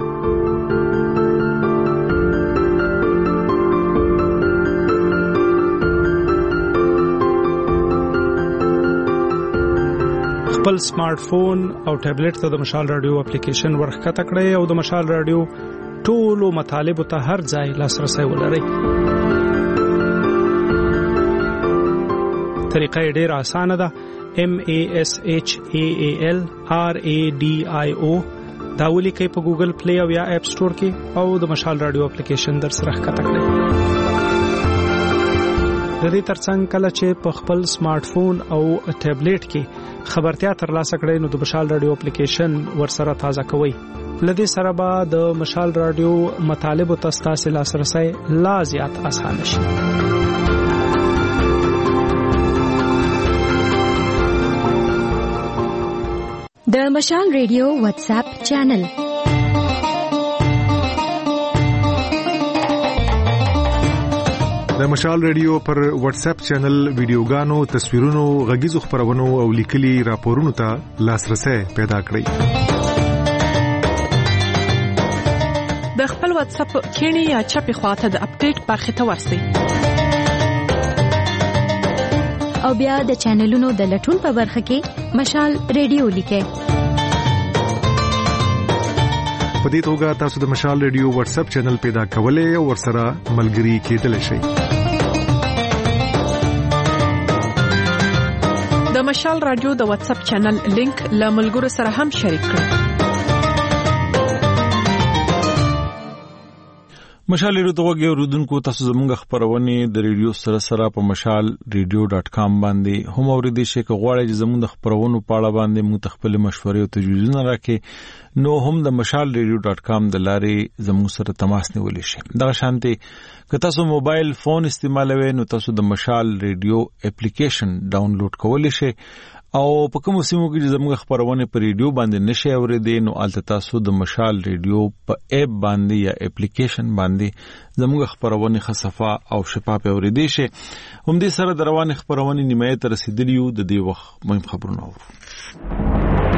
خپل سمارټ فون او ټابلیټ ته د مشال رادیو اپلیکیشن ورخکته کړئ او د مشال رادیو ټولو مطالبو ته هر ځای لاسرسی ولرئ. طریقه یې ډېره اسانه ده. M A S H A A L R A D I O دا ولیکئ په ګوګل پلی او یا اپ سٹور کې او د مشال رادیو اپلیکیشن در سره ښکته کړئ. د دې ترڅنګ کله چې په خپل سمارټ فون او ټابلیټ کې خبرتیا ترلاسه کړئ نو د مشال رادیو اپلیکیشن ورسره تازه کوئ. لدې سره به د مشال رادیو مطالبو ته ستاسو لاسرسی لا زیات اسانه شي. د مشال رادیو واتس اپ چینل د مشال رادیو پر واتس اپ چینل ویډیوګانو، تصویرونو، غږیزو خبرونو او لیکلي راپورونو ته لاسرسي پیدا کړئ. د خپل واتس اپ کینی یا چپی خواته د اپډیټ برخه ته ورسئ او بیا د چینلونو د لټون په برخه کې مشال رادیو لیکئ. په دې توګه تاسو د مشال رادیو واتس اپ چینل پیدا کولای او ورسره ملګري کېدلی شئ. د مشال رادیو د واتس اپ چینل لینک له ملګرو سره هم شریک کړئ. مشال ریډیو ته وګورئ تاسو زموږ خبرونه د ریډیو سره سره په مشال ریډیو ډاٹ کام باندې هم اوریدئ شئ. که غواړئ چې زموږ د خبرونو په اړه باندې موږ خپل مشورې او تجویزونه راکړئ نو هم د مشال ریډیو ډاٹ کام د لارې زموږ سره تماس نیولی شئ. دغه شانتي که تاسو موبایل فون استعمالوئ نو تاسو د مشال ریډیو اپلیکیشن ډاونلوډ کولی شئ او په کوم سیمو کې زموږ خبرونه په ریډیو باندې نشي اوریدئ نو البته تاسو د مشال ریډیو په اپ باندې یا اپلیکیشن باندې زموږ خبرونه خصفه او شفاف اوریدئ شئ. هم دې سره د روان خبرونه نیمه ته رسیدلی یو. د دې وخت مهم خبرونه اورو.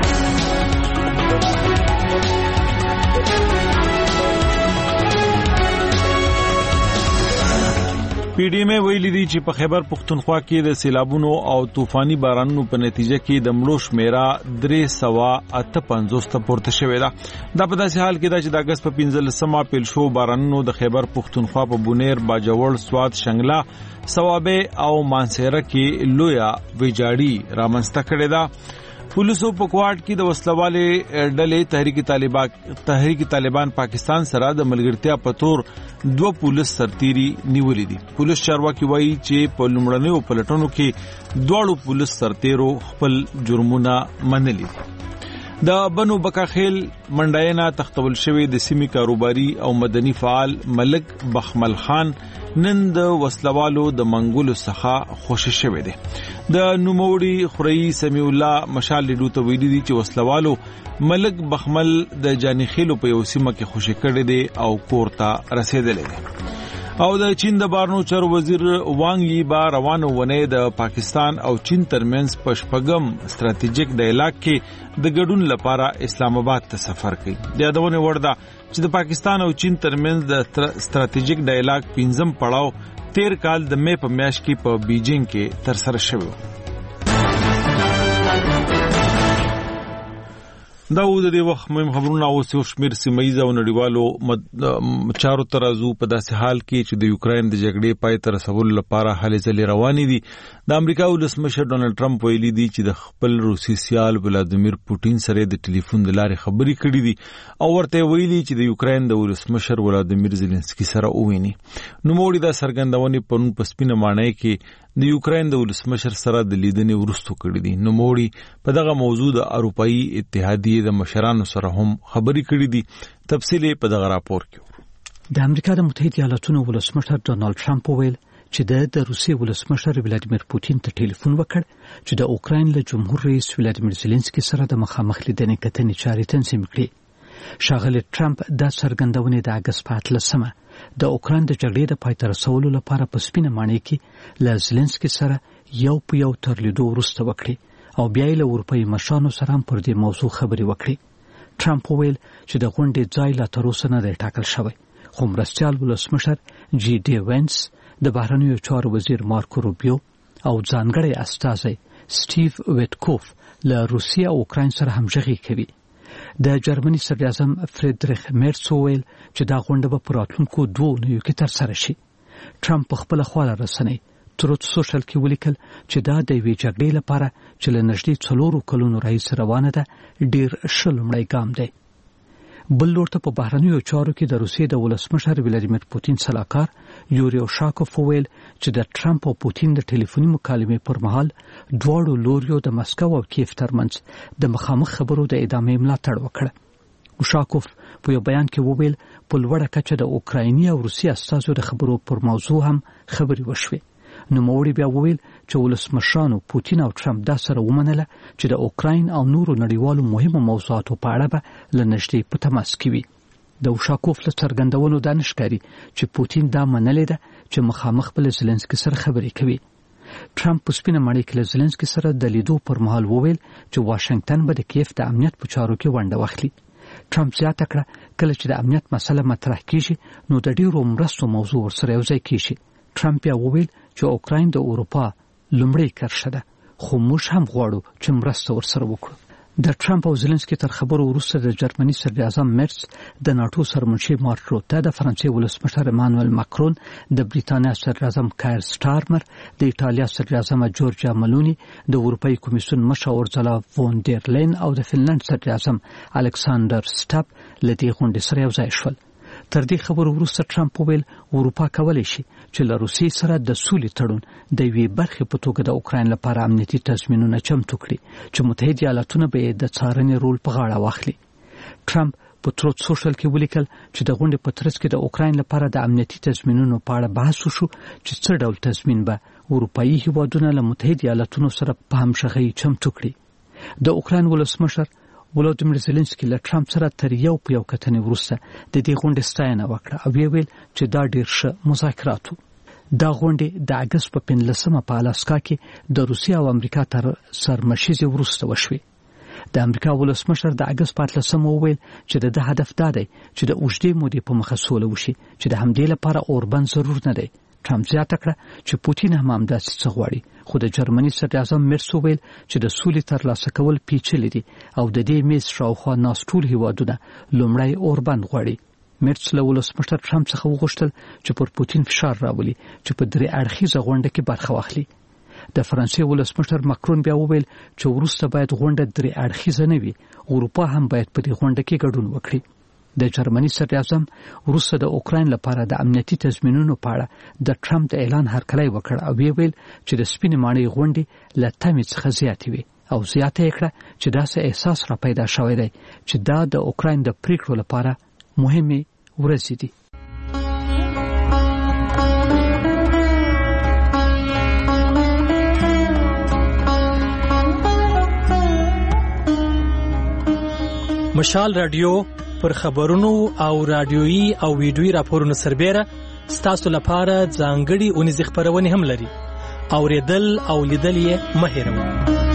پی ډی ایم ویلي دی چې په خیبر پختونخوا کې د سیلابونو او طوفاني بارانونو په نتیجه کې د مړو شمیره درې سوه اته پنځوس ته پورته شوې ده. دا په داسې حال کې ده چې د اګست په پنځلسمه پیل شو بارانونو د خیبر پختونخوا په بونیر، باجوړ، سوات، شنګله، صوابه او مانسهره کې لویه ویجاړي رامنځته کړې ده. پولیسو په کوارټ کې د وسلوالې ډلې تحریک طالبان تحریک طالبان پاکستان سره د ملګرتیا په تور دوه پولیس سرتیري نیولې دي. پولیس چارواکي وایي چې په لومړنیو پلټنو کې دواړو پولیس سرتیرو خپل جرمونه منلي دي. د بنو بکاخیل منډاینا تختول شوی د سیمې کاروباري او مدني فعال ملک بخمل خان نن د وسلوالو د منګولو څخه خوشی شوی دی. د نوموړي خوري سمیع الله مشال لیدو ته ویلي دي چې وسلوالو ملک بخمل د جانخیلو په یو سیمه کې خوشی کړی دی او کورته رسیدلی دی. او د چین د بارنو چر وزیر وانګ یی با روانو ونه د پاکستان او چین ترمنځ په شپږم ستراتیژیک ډایلاګ کې د ګډون لپاره اسلام آباد ته سفر کوي. د یادونه وړ ده چې د پاکستان او چین ترمنځ د ستراتیژیک ډایلاګ پنځم پړاو تیر کال د مې په میاشت کې په بیجینګ کې ترسره شوی. دا و د دې وخت مهم خبرونه او څو شمیر سیمایي او نړیوالو چارو ترازو په داسې حال کې چې د یوکرين د جګړې پای ته رسولو لپاره هلې ځلې روانې دي. د امریکا ولسمشر ډونالد ټرمپ ویلي دی چې د خپل روسي سیال ولادیمیر پوتین سره د ټلیفون د لارې خبرې کړې دي او ورته ویلي چې د یوکرين د ولسمشر ولادیمیر زيلنسکي سره وویني. نو موږ د سرګندونې په نوم پسپینه معنی کې د یوکرين د ولسمشر سره د لیدنې ورستو کړې دي. نو موږ په دغه موضوع د اروپאי اتحادیه د مشرانو سره هم خبرې کړې دي. تفصیل په دغه راپور کې. د امریکا د متحده ایالاتونو ولسمشر ډونالد ټرمپ ویل چې د د روسیې ولسمشر ولادیمیر پوتین ته ټلیفون وکړ چې د اوکراین له جمهور رئیس ولادیمیر زيلنسکي سره د مخامخ لیدنې کتنې چارې تنظیم کړې. شاغلی ټرمپ د سرګندونې د اګست په اتلسمه د اوکراین د جګړې د پای ته رسولو لپاره په سپینه معنی کې له زيلنسکي سره یو په یو تر لیدو وروسته وکړي او بیا یې له اروپאי مشرانو سره هم پر دې موضوع خبرې وکړي. ټرمپ ویل چې د غونډې ځای لا تر اوسه نه دی ټاکل شوی خو مرستیال ولسمشر جی ډي وینس، د بهرنیو چارو وزیر مارکو روبیو او ځانګړی استازی سټیو ویټکوف له روسیې او اوکراین سره همغږي کوي. د جرمني صدر اعظم فریدریخ میرز ویل چې دا غونډه به په راتلونکو دوو اونیو کې ترسره شي. ټرمپ په خپله خواله رسنۍ تروت سوشل کې ولیکل چې دا د یوې جګړې لپاره چې له نږدې څلورو کلونو راهیسې روانه ده ډېر ښه لومړی ګام دی. بل لور ته په بهرنیو چارو کې د روسیې د ولسمشر ولادیمیر پوتین سلاکار یوري اوشاکوف ویل چې د ټرمپ او پوتین د ټلیفوني مکالمې پر مهال دواړو لوریو د مسکو او کیف ترمنځ د مخامخ خبرو د ادامې ملاتړ وکړ. اوشاکوف په یو بیان کې وویل په لوړه کچه د اوکرایني او روسي استازو د خبرو پر موضوع هم خبرې وشوې. نو موړي بیا وویل چې ولسمشرانو پوتین او ټرمپ دا سره ومنله چې د اوکراین او نورو نړیوالو مهمو موضوعاتو په اړه به له نږدې په تماس کې وي. د اوشاکوف له څرګندونو دا نښکاري چې پوتین دا منلې ده چې مخامخ به له زيلنسکي سره خبرې کوي. ټرمپ په سپینه ماڼۍ کې له زيلنسکي سره د لیدو پر مهال وویل چې واشنگټن به د کیف د امنیت په چارو کې ونډه واخلي. ټرمپ زیاته کړه کله چې د امنیت مسله مطرح کیږي نو د ډیرو مرستو موضوع ورسره یوځای کیږي. ټرمپ یا وویل چې اوکراین د اروپا لومړی کرښه ده خو موږ هم غواړو چې مرسته ورسره وکړو. د ټرمپ او زيلنسکي تر خبرو وروسته د جرمني صدر اعظم مرز، د ناتو سرمنشي مارک روته، د فرانسې ولسمشر امانوئل ماکرون، د بریتانیا صدر اعظم کایر سټارمر، د ایټالیا صدر اعظم جورجیا ملونی، د اروپאי کمیسیون مشر اورزلا فون ډیر لین او د فنلند صدر اعظم الکساندر سټاپ له دې غونډې سره یو ځای شول. تر دې خبرو وروسته ټرمپ وویل اروپا کولی شي چې له روسیې سره د سولې تړون د یوې برخې په توګه د اوکراین لپاره امنیتي تضمینونه چمتو کړي چې متحده ایالاتونه به د څارنې رول په غاړه واخلي. ټرمپ په تروت سوشل کې ولیکل چې د غونډې په ترڅ کې د اوکراین لپاره د امنیتي تضمینونو په اړه بحث وشو چې څه ډول تضمین به اروپایي هیوادونه له متحده ایالاتونو سره په همغږۍ چمتو کړي. د اوکراین ولسمشر ولودیمیر زيلنسکي له ټرمپ سره تر یو په یو کتنې وروسته د دې غونډې ستاینه وکړه او ویل چې دا ډېر ښه مذاکرات وو. دا غونډې د اګست په پنځلسمه په الاسکا کې د روسیې او امریکا تر سرمشیزې وروسته وشوې. د امریکا ولسمشر د اګست په اتلسمه وویل چې د ده هدف دا دی چې د اوږدې مودې په مخه سوله وشي چې د همدې لپاره اوربند ضرور نه دی. ټرمپ زیاته کړه چې پوتین هم همداسې څه غواړي، خو د جرمني صدر اعظم مرس وویل چې د سولې ترلاسه کول پیچلي دي او د دې میز شاوخوا ناست ټول هیوادونه لومړی اوربند غواړي. مرس له ولسمشر ټرمپ څخه وغوښتل چې پر پوتین فشار راولي چې په درې اړخیزه غونډه کې برخه واخلي. د فرانسې ولسمشر ماکرون بیا وویل چې وروسته باید غونډه درې اړخیزه نه وي، اروپا هم باید په دې غونډه کې ګډون وکړي. د جرمني صدر اعظم وروسته د اوکراین لپاره د امنیتي تضمینونو په اړه د ټرمپ د اعلان هرکلی وکړ او ویل چې د سپینې ماڼۍ غونډې له تمې څخه زیاتې وي او زیاته یې کړه چې داسې احساس را پیدا شوی دی چې دا د اوکراین د پریکړو لپاره مهمې ورځې دي. مشال رادیو پر خبرونو او رادیويي او ویډیويي راپورونو سربېره ستاسو لپاره ځانګړي اونیزې خبرونه هم لري. اوریدل او لیدل یې مه هېروئ.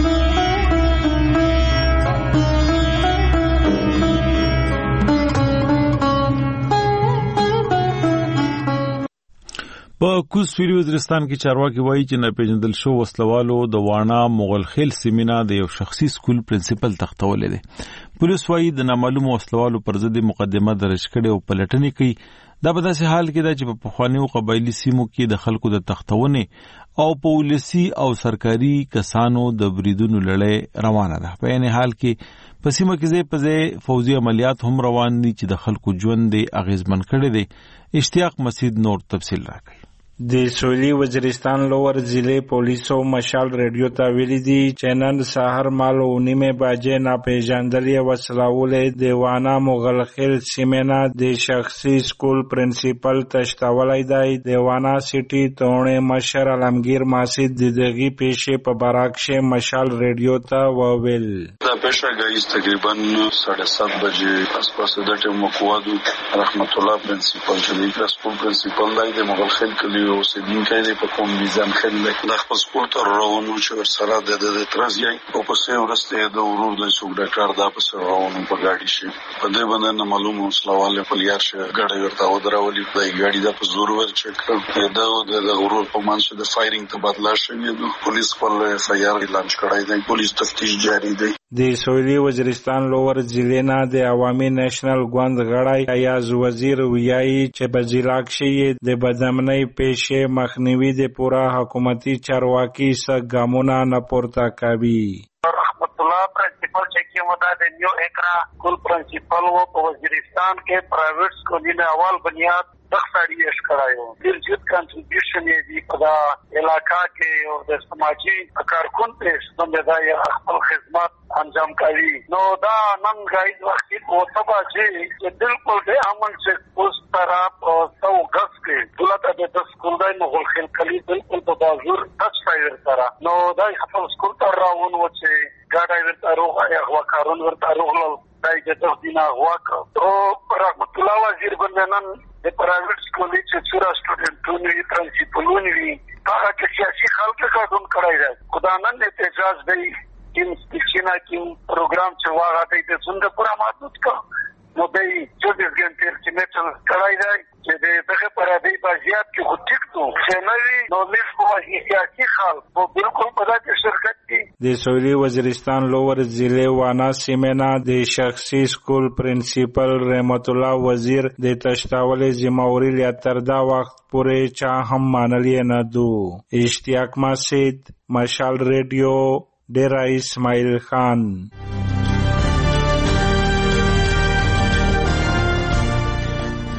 په کوز ویلي وزیرستان کې چارواکي وایي چې ناپېژندل شو وسلوالو د وانا مغلخیل سیمینه د یو شخصي سکول پرنسپل تختولې ده. پولیس وایي د نامعلومو وسلوالو پر ضد مقدمه درج کړې او پلټنې کوي. دا په داسې حال کې ده چې په پخوانیو قبایلي سیمو کې د خلکو د تختونې او په ولسي او سرکاري کسانو د بریدونو لړۍ روانه ده. په عین حال کې په سیمه کې ځای په ځای فوزي عملیات هم روان دي چې د خلکو ژوند یې اغېزمن کړی دی. اشتیاق مسعود نور تفصیل راکوي. د سویلي وزیرستان لوور ضلع پولیسو مشال ریډیو ته ویلي دي چې نن سهار مالو نیمه بجې ناپېژندلې وسلوالې د وانا مغلخیل سیمه د شخصي سکول پرنسپل تشتولای دی. د وانا سیټي تونه مشر علمگیر ماسید د دغه پیښې په براکشه مشال ریډیو ته وویل. دا پیښه غایز تقریبا ساڑھے سات بجې اس پاس د ټیم مقوادو رحمت الله پرنسپل چې د سکول پرنسپل دی د مغلخیل کلی او سیدونکو دی په کوم میزان خل د خپل سکول تر روانو چې ورسره د د اعتراض یې او په سه ورسته د ورور د څوک ډاکټر دا په سره روانو په گاډي شي په دې باندې نه معلومه وسلواله په لیار شه ګاډي ورته ودرولې په ګاډي د په زور ور چک کړ دا د ورور په منځ د فایرینګ ته بدلا شوی د پولیس خپل فایر لانچ کړای دی. پولیس تفتیش جاری دی. د سویلي وزیرستان لوور ضلع نه د عوامي نېشنل ګوند غړی ایاز وزیر ویایي چې په ضلع کې د بدامنۍ پیښې مخنیوي د پورا حکومتي چارواکي څخه ګامونه نه پورته کوي. رحمت الله پرنسپل چې کومه د نیو اکرا کول پرنسپل وو په وزیرستان کې پرایویټ سکولونو اول بنیاد دغساړي یې کړایو. ډېر زیات کنټریبیوشن یې دی په دا علاقہ کې او د سماجی کارکون په باندې خپل خدمات انجام کوي. نو دا نن غایز وخت او سبا چې بالکل د امن چې اوس طرف او تو غس کې دلته د سکول د مغلخیل کلی بالکل په بازور ټچ فایر سره نو دا خپل سکول تر راون و چې ګاډي ورته روغه هغه کارون ورته روغل دای د دینه واک او رحمت الله وزیر بننن د پرایویټ سکول چې څورا سټوډنټونو یې پرنسپلونه وي هغه چې سیاسي خلک کارون کړای دی. خدانن احتجاج دی کوم سپیچنا کوم پروګرام چې واغه دی د څنګه پورا ماتوت کا نو دی چوبیس غنټې چې میټل کړای دی چې دغه پرادی بازیات کې خو ټیک تو چې نوی نو لیف کوه سیاسي خلک او بالکل په دغه شرکت کې د سویلي وزیرستان لوور ضلع وانا سیمه د شخصي سکول پرنسپل رحمت الله وزیر د تشتاولې ذمہواری لاتر دا وخت پورې چا هم مانلې نه دو. اشتیاق مسعود مشال ریډیو ډیرا اسماعیل خان.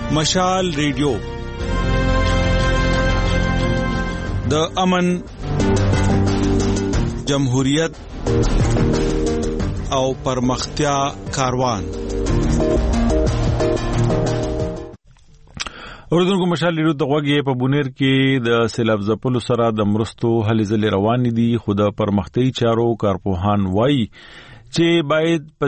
مشال ریډیو د امن، جمهوریت او پرمختیا کاروان. اوردونکو مشال ریډیو د غوږی په بونیر کې د سیلاب ځپلو سره د مرستو هلې ځلې روان دي، خو د پرمختیايي چارو کارپوهان وایي چې باید په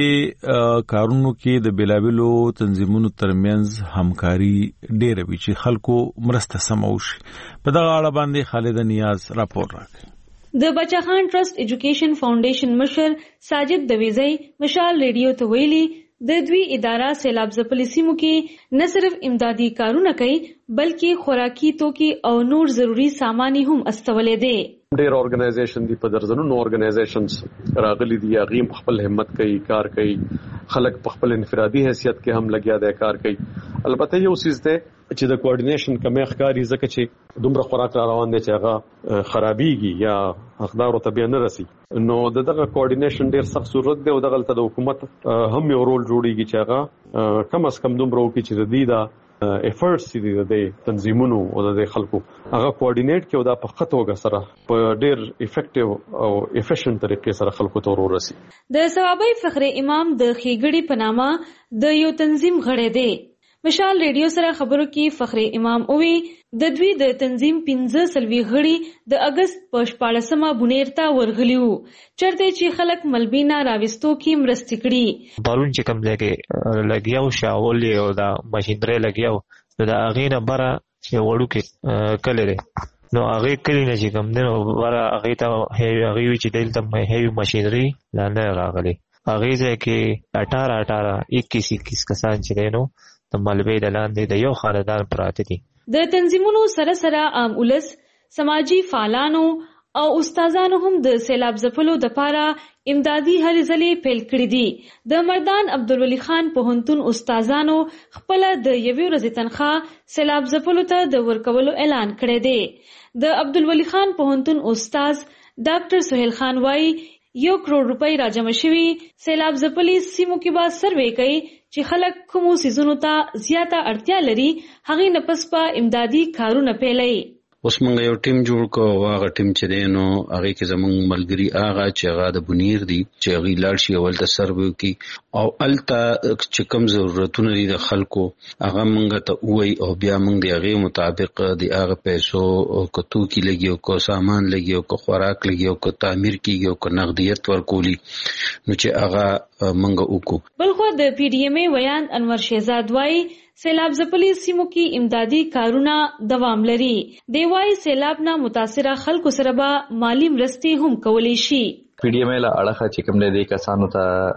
دې کارونو کې د بیلابیلو تنظیمونو ترمنځ همکاري ډېره وي چې خلکو مرسته سمه وشي. په دغه اړه باندې خالد نیاز راپور راکړي. د بچا خان ټرست ایجوکیشن فاونډیشن مشر ساجد دویزی مشال ریډیو ته ویلي د دوی اداره سیلاب ځپلي سیمو کې نه صرف امدادي کارونه کوي بلکې خوراکي توکي او نور ضروري سامان هم استولې دي. ډېر اورګنایزیشن دي، په درځنونو اورګنایزیشنز راغلي دي، هغه خپل همت کوي، کار کوي، خلک په خپل انفرادي حیثیت کې هم لګیا دي کار کوي. البته یو څه ده چې د کوارډینیشن کمی ښکاری ځکه چې دومره خوراک را روان دي چې هغه خرابيږي یا حقدارو ته به نه رسي، نو دغه کوارډینیشن ډېر سخت ضرورت دی او دغه د حکومت هم یو رول جوړیږي چې هغه کم از کم دومره وکړي چې د دې دا افورټس دي د تنظیمونو او د خلکو هغه کوارډینیټ کې او دا په خطوګه سره په ډېر افیکټیو او افیشنت طریقې سره خلکو ته ورسي. د ثوابي فخر امام د خېګړې په نامه د یو تنظیم غړی دی. مشال ریډیو سره خبرو کې فخر امام اووي د دوی د تنظیم پنځه سلوي غړي د اگست په شپاړسمه بونیر ته ورغلي وو چرته چې خلک ملبینا راوستو کې مرستې کړي. بارون چې کوم ځای لګیاو شاول او دا ماشينري لګیاو نو دا اغینه بره یو وړو کې کله نو هغه کلی نه چې کوم نو ورا هغه ته هغه وی چې دلته هیوی ماشينري لاندې راغلي. هغه ځای کې اٹھارہ اٹھارہ اکیس اکیس کسان چې نو د ملبې د لاندې د یو خاندان پراته دي. د تنظیمونو سره سره عام ولس، سماجی فعالانو او استادانو هم د سیلاب ځپلو د پاره امدادي هلې ځلې پیل کړې دي. د مردان عبدالولي خان پوهنتون استادانو خپل د یوې ورځې تنخواه سیلاب ځپلو ته د ورکولو اعلان کړی دی. د عبدالولي خان پوهنتون استاد ډاکټر سہیل خان وايي یو کروڑ روپۍ راجمع شوي سیلاب ځپلي سیمو کې به سروې کوي چې خلک کومو سیزونو ته زیاته اړتیا لري هغې نه پس به امدادي کارونه پیلوي. اوس موږ یو ټیم جوړ کړو، هغه ټیم چې دی نو هغې کې زموږ ملګري هغه چې هغه د بونیر دي چې هغې لاړ شي اول ته سروې وکړي او هلته چې کوم ضرورتونه دي د خلکو هغه موږ ته ووایي او بیا موږ د هغې مطابق د هغه پیسو که توکي لګي او که سامان لګي او که خوراک لګي او که تعمیر کېږي او که نقدیت ورکولي نو چې هغه موږ وکړو. بلخوا د پی ډي ایم ای ویان انور شهزاد وایي سیلاب ځپلي سیمو کې امدادي کارونه دوام لري. دی وايي سیلاب نه متاثره خلکو سره به مالی مرستې هم کولی شي. پی ډي ایم ای له اړخه چې کوم دی کسانو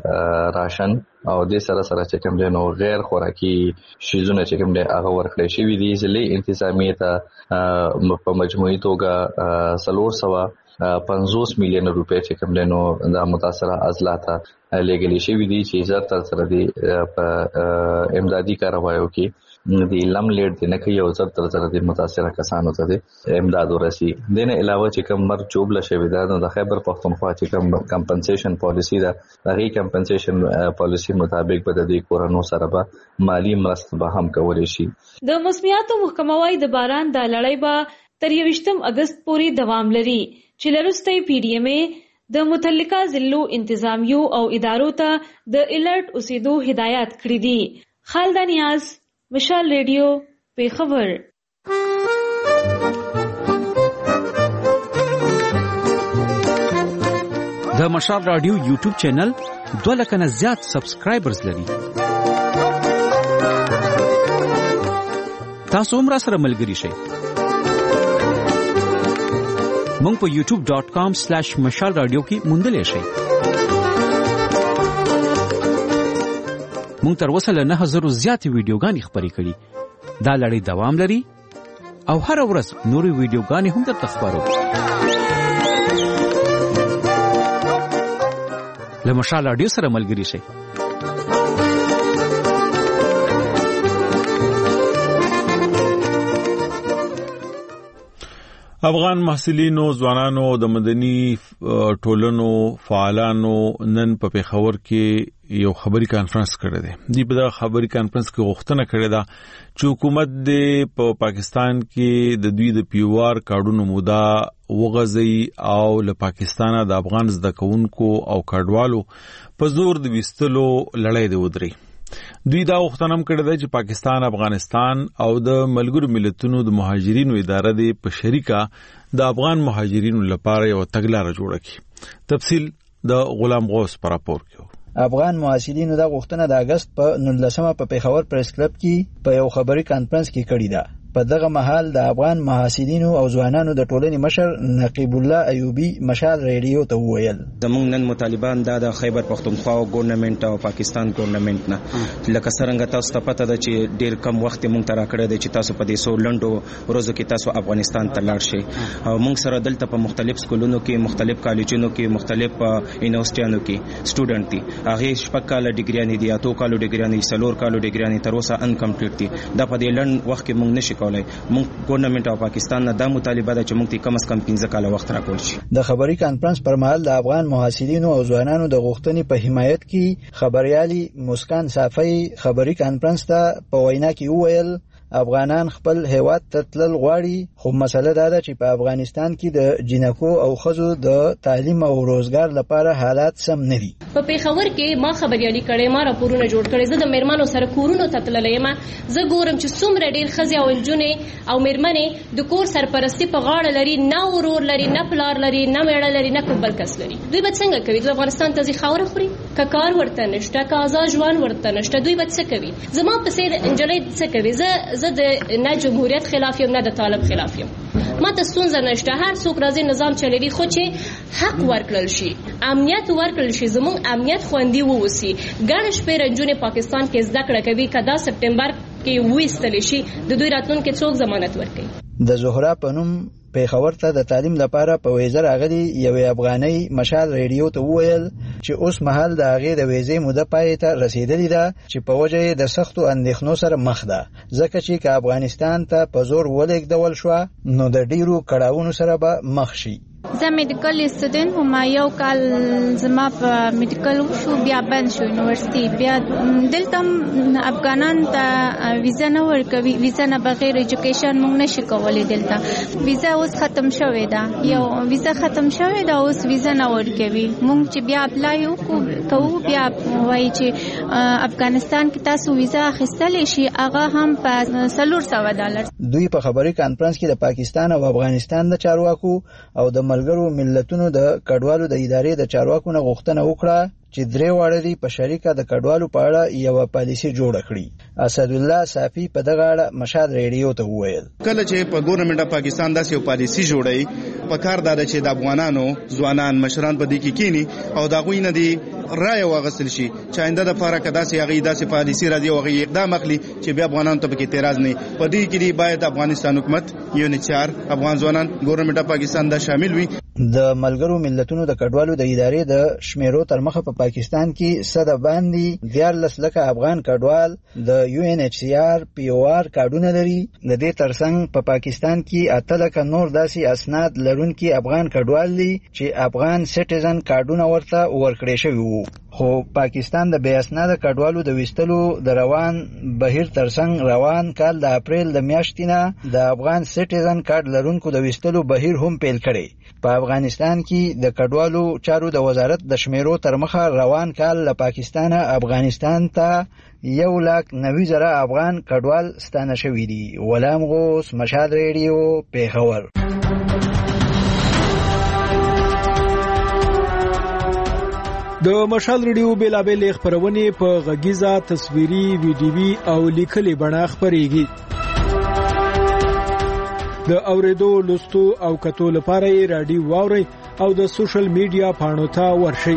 ته راشن او د سره سره چې کوم دی نو غیر خوراکي شیزونه چې کوم دی هغه ورکړی شوي دي. ضلعي انتظامیې ته په مجموعي توګه څلور سوه پنځوس میلیون روپۍ چې کوم دی نو د متاثره اضلاع ته لېږلي شوي دي چې زر تر سره دي په امدادي کاروایو کې د لم لیډ دی نه کوي او زر تر سره د متاثره کسانو ته د امداد ورسي. د نه علاوه چې کوم مر چوبله شوي ده نو د خیبر پښتونخوا چې کوم کمپنسیشن پالیسی ده هغې کمپنسیشن پالیسی مطابق به د دې کورنو سره به مالی مرسته به هم کولی شي. د موسمیاتو محکمه وايي د باران دا لړۍ به تر یویشتم اگست پورې دوام لري چې لرستی پی ډي ایم ای د متعلقه ضلعو انتظامیو او ادارو ته د الرټ اوسېدو هدایت کړي دي. خالد نیاز، مشال ریډیو، پیښور. د مشال رادیو یوټیوب چینل دوه لکه نه زیات سبسکرایبرز لري. تاسو هم را سره ملګري شئ. مونږ په یوټیوب ډاٹ کام سلیش مشال رادیو کې موندلی شئ. مونږ تر اوسه له نهه زرو زیاتې ویډیوګانې خپرې کړي. دا لړۍ دوام لري او هره ورځ نورې ویډیوګانې هم درته خپروو. له مشال رادیو سره ملګري شئ. افغان محصلینو، ځوانانو، د مدني ټولنو فعالانو نن په پېښور کې یو خبري کانفرنس کړی دی. دی په دا خبري کانفرنس کې غوښتنه کړې ده چې حکومت د په پاکستان کې د دوی د پیوار کارډونو مودا وغځي او له پاکستانه د افغان زده کوونکو او کډوالو په زور د وستلو لړۍ دی ودري. دوی دا غوښتنه هم کړې ده چې پاکستان، افغانستان او د ملګرو ملتونو د مهاجرینو اداره دی په شریکه د افغان مهاجرینو لپاره یو تګلارې جوړه کړي. تفصیل د غلام غوث پر راپور کې. افغان محصلینو دا غوښتنه د اگست په نولسمه په پیښور پریس کلب کې په یو خبري کانفرنس کې کړې ده. په دغه مهال د افغان محصلینو او ځوانانو د ټولنې مشر نقیب الله ایوبی مشال ریډیو ته وویل زموږ نن مطالبان دا د خیبر پختونخوا او ګورنمنت او پاکستان ګورنمنت نه لکه څنګه تاسو ته پته ده چې ډیر کم وخت مونږ ته راکړی دی چې تاسو په دې سو لندو ورځو کې تاسو افغانستان ته لاړ شئ او مونږ سره دلته په مختلف سکولونو کې، مختلف کالجونو کې، مختلف یونیورسيټانو کې سټوډنټ دي. هغه شپږ کال ډیګریانې دي، اته کال ډیګریانې، څلور کال ډیګریانې تر اوسه ان کمپلیټ دي. دا په دې لند وخت کې مونږ نشي کولای. مونږ ګورنمنت او پاکستان نه دا مطالبه ده چې مونږ ته کم از کم پنځه کال وخت راکول شي. د خبري کانفرنس پر مهال د افغان محصلینو او ځوانانو د غوښتنې په حمایت کې خبريالي مسکان صافي خبري کانفرنس ته په وینا کې وویل افغانان خپل هیواد ته تلل غواړي، خو مسله دا ده چې په افغانستان کې د جنکو او خزو د تعلیم او روزګار لپاره حالات سم نه دي. په پیښور کې ما خبريالي کړې، ما راپورونه جوړ کړي. زه د میرمنو سره کورونو ته تللې یم. زه ګورم چې څومره ډېر خزي او الجونې او میرمنې د کور سرپرستی په غاړه لري، نه ورور لري، نه پلار لري، نه میړه لري، نه کوم بل کس لري. دوی به څنګه کوي؟ د افغانستان ته ځي خاور خوري، که کار ورته نشته، که آزاد ژوند ورته نشته، دوی به څه کوي؟ زما په څیر انجلۍ څه کوي؟ زه زه د نه جمهوریت خلاف یم، نه د طالب خلاف یم. ما ته ستونزه نشته. هر څوک راځي نظام چلوي، خو چې حق ورکړل شي، امنیت ورکړل شي، زموږ امنیت خوندي ووسی. ګڼ شپې رنجونې پاکستان کې زده کړه کوي، کدا سپټمبر کې وېستل شي د دوی راتلونکي څوک ضمانت ورکړي. د زهرا پنوم پیښور ته د تعلیم لپاره په ویزه راغلي یوې افغانۍ مشال ریډیو ته وویل چې اوس مهال د هغې د ویزې موده پای ته رسیدلې ده چې په وجه یې د سختو اندېښنو سره مخ ده، ځکه چې که افغانستان ته په زور ولېږدول شوه نو د ډیرو کړاوونو سره به مخ شي. زه میډیکل سټوډنټ وم. یو کال زما په میډیکل شو، بیا بند شو یونیورسيټي. بیا دلته افغانان ته ویزا نه ورکوي، ویزا نه بغیر ایجوکیشن موږ نشو کولای. دلته ویزا اوس ختم شوې ده، یو ویزا ختم شوې ده، اوس ویزا نه ورکوي. موږ چې بیا اپلای وکړو بیا وایي چې افغانستان کې تاسو ویزا اخیستلی شي، هغه هم په څلور سوه ډالر. دوی په خبري کانفرنس کې د پاکستان او افغانستان د چارواکو او د ملګرو ملتونو د کډوالو د ادارې د چارواکو نه غوښتنه وکړه چې درې واړه دي په شریکه د کډوالو په اړه یو پالیسي جوړه کړي. اسد الله صافي په دغه اړه مشاد ریډیو ته وویل کله چې په ګورنمنت پاکستان داسې یو پالیسي جوړي په کار دا چې د افغانانو ځوانان مشران په دې کې کینی او دا غوی نه دي رائے واغسل شي چې آینده د فارق داسې هغه داسې پالیسي راځي او هغه اقدام اخلي چې بیا افغانانو ته به اعتراض نه په دې کې باید افغانستان حکومت یو نه چار افغان ځوانان ګورنمنت پاکستان دا شامل وي. د ملګرو ملتونو د کډوالو د ادارې د شمیرو تر مخه په پاکستان کې صد باندې دیارلس لکه افغان کډوال د یو ان ایچ سی آر پی او آر کارډونه لري. د دې ترڅنګ په پاکستان کې اته لکه نور داسې اسناد لرونکي افغان کډوال دي چې افغان سټیزن کارډونه ورته ورکړي شوی وو. خو پاکستان د بې اسناده کډوالو د ویستلو د روان بهیر ترڅنګ روان کال د اپریل د میاشتې نه د افغان سټیزن کارډ لرونکو د ویستلو بهیر هم پیل کړي. په افغانستان کې د کډوالو چارو د وزارت د شمیرو تر مخه روان کال له پاکستان افغانستان ته یو لاک نوي زره افغان کډوال ستانه شوي دي. غلام غوث، مشهد ریډیو، پیښور. د مشال ریډیو بیلابل خبرونه په غږیزه، تصویري، ویډیوي او لیکلي بڼه خبريږي. د اوریدو، لوستو او کتو لپاره یې رادیو واوري او د سوشل میډیا پاڼو ته ورشئ.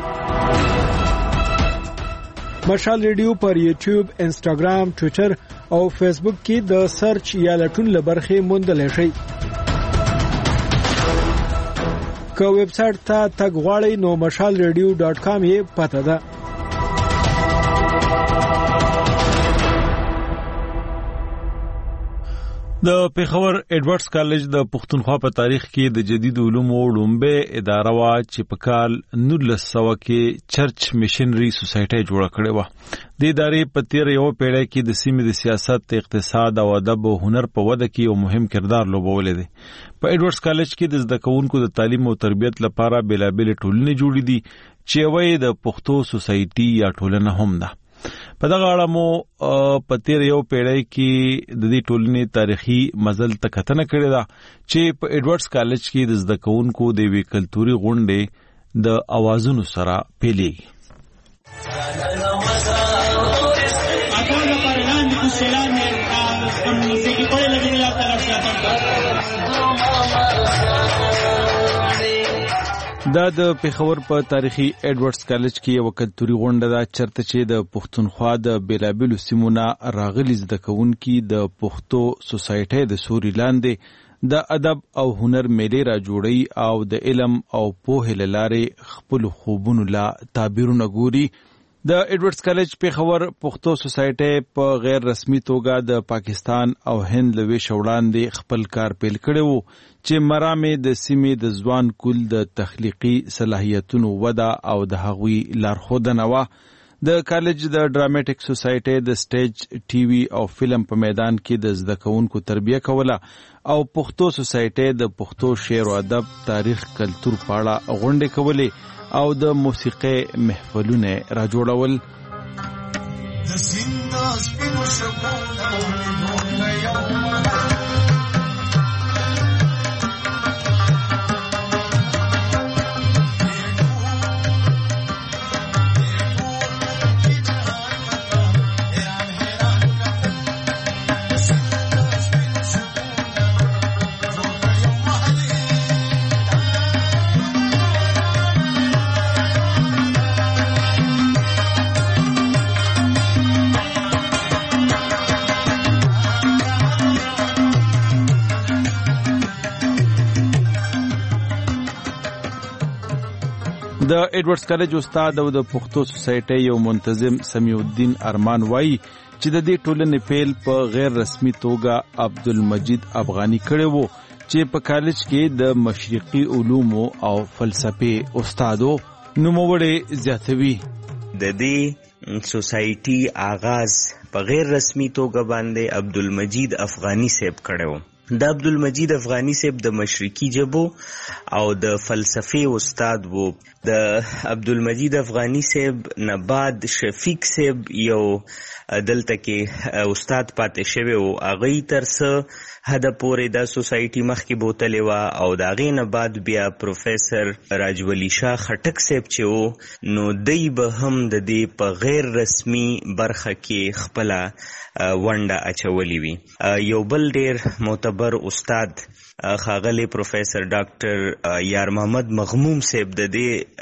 مشال ریډیو پر یوټیوب، انسټاګرام، ټوئیټر او فیسبوک کې د سرچ یا لټون لبرخه موندل شي. که ویب سټ ته تګ غواړئ نو مشال ریډیو ډاټ کام یې پته ده. د پیښور ایډورډز کالج د پښتونخوا په تاریخ کې د جدید علومو لومبه اداره وا چې په کال نولس سوه کې چرچ میشنري سوسایټي جوړه کړې و. د ادارې په تیر یو پیړۍ کې د سیمې د سیاست، اقتصاد او ادب او هنر په وده کې یو مهم کردار لوبولی دی. په ایډورډز کالج کې د زده کوونکو د تعلیم او تربیت لپاره بیلابېلې ټولنې جوړې دي چې یوه د پښتو سوسایټي یا ټولنه هم ده. په دغه اړه مو په تیر یو پیړۍ کې د دې ټولنې تاریخي مزل ته کتنه کړې ده چې په ایډورډز کالج کې د زده کوونکو د یوې کلتوري غونډې د اوازونو سره پیلېږي. دا د پیښور په تاریخي ایډورډز کالج کې یو کلتوري غونډه ده چرته چې د پښتونخوا د بیلابېلو سیمو نه راغلي زده کوونکي د پښتو سوسایټۍ د سوري لاندې د ادب او هنر میلې را جوړوي او د علم او پوهې له لارې خپلو خوبونو لا تعبیرونه ګوري. د ایډورډز کالج پیښور پښتو سوسایټۍ په غیر رسمي توګه د پاکستان او هند له ویش وړاندې خپل کار پیل کړی وو چې مرامې د سیمې د ځوان کول د تخلیقي صلاحیتونو وده او د هغوی لارښودنه وه. د کالج د ډراماټیک سوسایټۍ د سټیج، ټي وي او فلم په میدان کې د زده کوونکو تربیه کوله او پښتو سوسایټۍ د پښتو شعر او ادب، تاریخ، کلتور په اړه غونډې کولې او د موسیقۍ محفلونه را جوړول. د ایډورډز کالج استاد او د پښتو سوسایټۍ یو منتظم سمیع الدین ارمان وایي چې د دې ټولنې پیل په غیر رسمي توګه عبدالمجید افغاني کړی وو چې په کالج کې د مشرقي علومو او فلسفې استاد و. نوموړی زیاتوي د دې سوسایټي آغاز په غیر رسمي توګه باندې عبدالمجید افغاني صاحب کړی و. د عبدالمجید افغاني صاحب د مشرقي ژبو او د فلسفې استاد وو. د عبدالمجید افغاني صاحب نه بعد شفیق صاحب یو دلته کې استاد پاتې شوی و. هغوی تر څه حده پورې دا سوسایټي مخکې بوتلې وه او د هغې نه بعد بیا پروفیسر راجولی شاه خټک صاحب چې و نو دی به هم د دې په غیر رسمي برخه کې خپله ونډه اچولې وي. یو بل ډېر معتبر استاد ښاغلی پروفیسر ډاکټر یار محمد مغموم صاحب د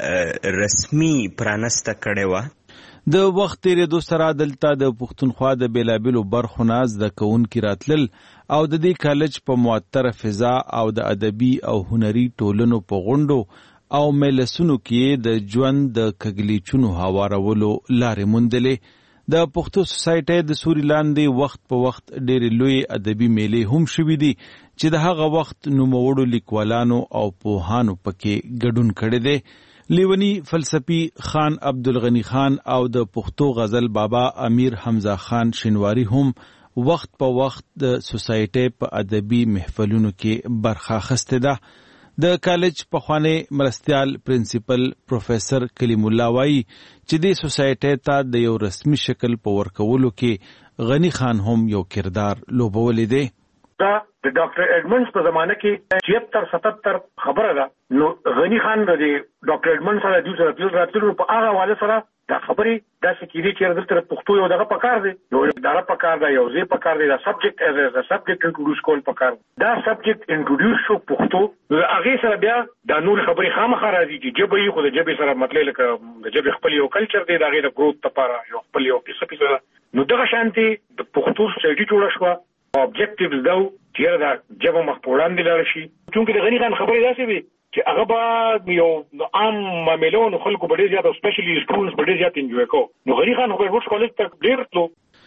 دې رسمي پرانسته کړې وه. د وخت تیریدو سره دلته د پښتونخوا د بیلابېلو برخو نه زده کوونکي راتلل او د دې کالج په معطره فضا او د ادبي او هنري ټولنو په غونډو او مجلسونو کې د ژوند د کږلېچونو هوارولو لارې موندلې. د پښتو سوسایټۍ د سوري لاندې وخت په وخت ډېرې لویې ادبي میلې هم شوي دي چې د هغه وخت نوموړو لیکوالانو او پوهانو پکې ګډون کړی دی. لیونی فلسفي خان عبدالغنی خان او د پښتو غزل بابا امیر حمزه خان شینواری هم وخت په وخت د سوسایټۍ په ادبي محفلونو کې برخه اخیستې ده. د کالج پخوانی مرستیال پرنسپل پروفیسر کلیم الله وایي چې د سوسایټۍ ته د یو رسمي شکل په ورکولو کې غنی خان هم یو کردار لوبولی دی. دا د ډاکټر ایډمنډز په زمانه کې چھہتر ستتر خبره ده. نو غنی خان د ډاکټر ایډمنډ سره د سره پیل راتلو په هغه حواله سره دا خبرې داسې کېدې چې دلته پښتو یو دغه پکار دی، یو اداره پکار ده، یو ځای پکار دی، دا سبجیکټ ایز ا سبجیکټ انټروډیوس کول پکار. دا سبجیکټ انټروډیوس شو پښتو، هغې سره بیا دا نور خبرې خامخا راځي چې ژبه یې خو د ژبې سره مطلب لکه د ژبې خپل یو کلچر دی، د هغې د ګروت لپاره یو خپل یو کیسه پیسه. نو دغه شانتې د پښتو سوسایټي جوړه شوه. اوبجیکټیوز دا چې دا ژبه مخ په وړاندې لاړه شي. چونکې د غني خان خبرې داسې وي چې هغه به یو عام معاملو نو خلکو به ډېر زیات او سپیشلي سټوډنټس به ډېر زیات انجوی کوو. نو غني خان خو ایډورډز کالج ته ډېر تلو.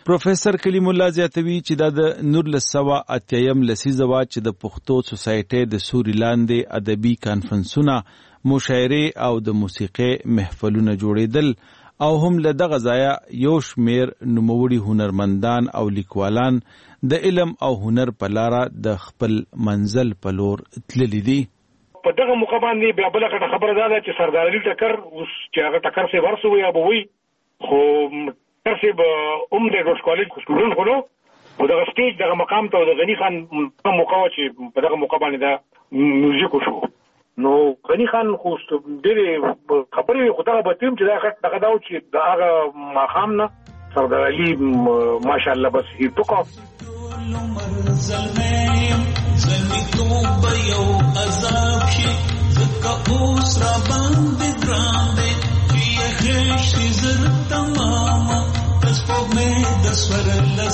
پروفیسور کلیم الله زیاتوي چې دا د نولس سوه اتیم لسیزه وه چې د پښتو سوسایټۍ د سوري لاندې ادبي کانفرنسونه، مشاعرې او د موسیقۍ محفلونه جوړېدل او هم له دغه ځایه یو شمېر نوموړي هنرمندان او لیکوالان د علم او هنر په لاره د خپل منزل په لور تللي دي. په دغه موقع باندې بیا بله غټه خبره دا ده چې سردار علي ټکر اوس چې هغه ټکر صاحب هر څه وي یا به وي، خو ټکر صاحب هم د ایډورډز کالج سټوډنټ خو نو خو دغه سټیج دغه مقام ته د غني خان موقع وه چې په دغه موقع باندې دا میوزیک وشو. نو غني خان خو ډېرې خبرې وي، خو دغه به تیم چې دا غټ دغه دا و چې د هغه ماښام نه سردار علي ماشاءالله بس هی ټوکه زلمی توب یو عذاب شي زکه اوس را باندې ګران دی چې خېشتي زر تماما پس په مې د سور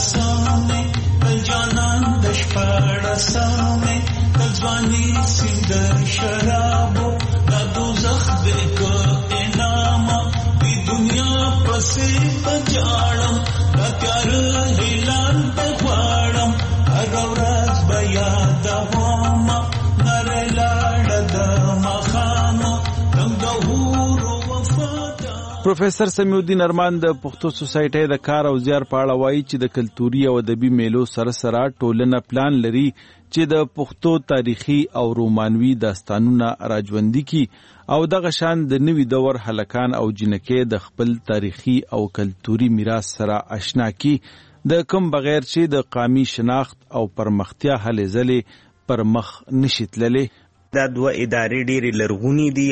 لسانه بل جانان د شپاړه سامه د ځواني سیند شرابو د دوزخ د کو انامه په دنیا پسې بجاړم د تیار هلال په غواړم هر ورځ بیا دوام نرلاړه د مخانو دم د هورو وفادا. پروفیسور سمیع الدین ارمان د پښتو سوسایټۍ د کار او زیار په اړه وایي چې د کلتوري او ادبي میلو سره سره ټولنه پلان لري چې د پښتو تاریخي او رومانوي داستانونه راژوندي کړي او دغه شان د نوي دور هلکان او جنکې د خپل تاریخي او کلتوري میراث سره آشنا کړي، د کوم بغیر چې د قومي شناخت او پرمختیا هلې ځلې پر مخ نشي تللی. دا دوه ادارې ډېرې لرغونې دي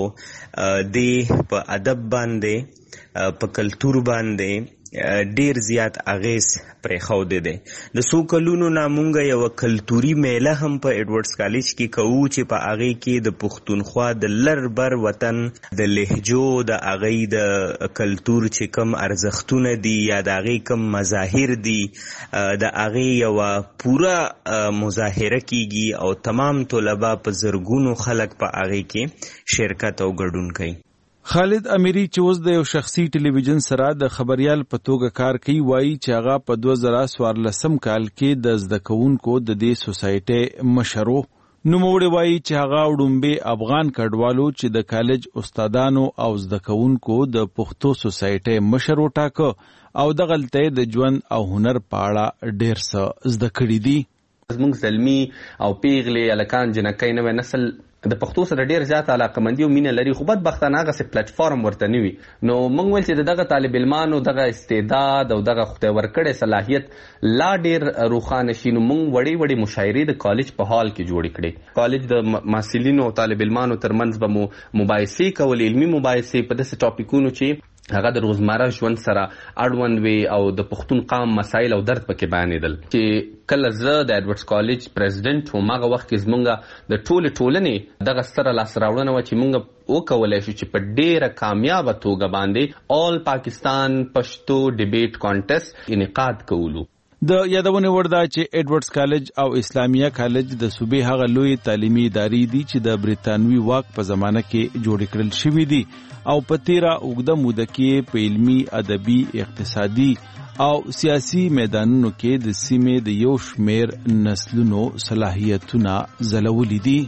او د په ادب باندې په کلتور باندې ډیر زیات اغیز پرېښودی دی. د څو کلونو نه مونږ یوه کلتوري میله هم په ایډورډز کالج کې کوو چې په هغې کې د پښتونخوا د لر بر وطن د لهجو د هغې د کلتور چې کم ارزښتونه دي یا د هغې کم مظاهر دي د هغې یوه پوره مظاهره کیږي او تمام طلبا په زرګونو خلک په هغې کې شرکت او ګډون کوي. خالد امیری چې اوس د یو شخصي ټلویزیون سره د خبریال په توګه کار کوي وایي چې هغه په دوه زره څوارلسم کال کې د زده کوونکو د دې سوسایټۍ مشر و. نوموړی وایي چې هغه وړومبی افغان کډوالو چې د کالج استادانو او زده کوونکو د پښتو سوسایټۍ مشر وټاکه او دغلته د ژوند او هنر په اړه ډېر څه زده کړي دي. زموږ زلمی او پیغلې هلکان جنکۍ نوی نسل د پښتو سره ډیر زیات علاقمندي او مینه لري، خو بدبختانه هغسې پلیټ فارم ورته نه وي. نو موږ ویل چې د دغه طالب علمانو دغه استعداد او دغه خدای ورکړی صلاحیت لا ډیر روښانه شي، نو موږ وړې وړې مشاعرې د کالج په حال کې جوړې کړې. کالج د محصلینو او طالب علمانو ترمنځ به مو مباحثې کولې، علمي مباحثې په داسې ټاپیکونو چې هغه د روزمره ژوند سره اړوند وي او د پښتون قام مسایل او درد پکې بیانېدل. چې کله زه د ایډورډز کالج پریزیډنټ وم هغه وخت کې زمونږ د ټولې ټولنې دغه ستره لاسته راوړنه وه چې مونږ وکولی شو چې په ډېره کامیابه توګه باندې آل پاکستان پښتو ډیبیټ کانټیسټ انعقاد کولو. د یادونې وړ ده چې ایډورډز کالج او اسلامیه کالج د صوبې هغه لوی تعلیمي ادارې دي چې د برطانوي واک په زمانه کې جوړې کړل شوي دي او په تیره اوږده موده کې په علمي، ادبي، اقتصادي او سیاسي میدانونو کې د سیمې د یو شمېر نسلونو صلاحیتونه ځلولي دي.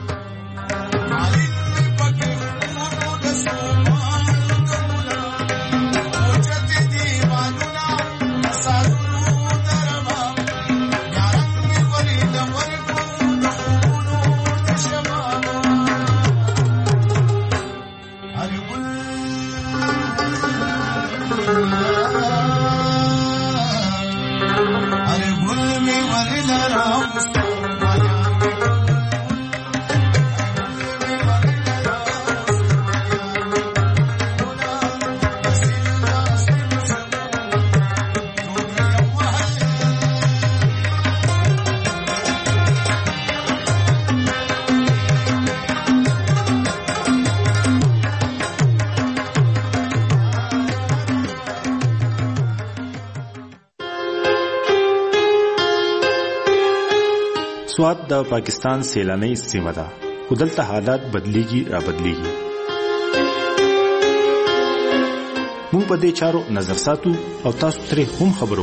سوات د پاکستان سیلاني سیمه ده، خو دلته حالات بدلیږي را بدلیږي. موږ په دې چارو نظر ساتو او تاسو ترې هم خبرو.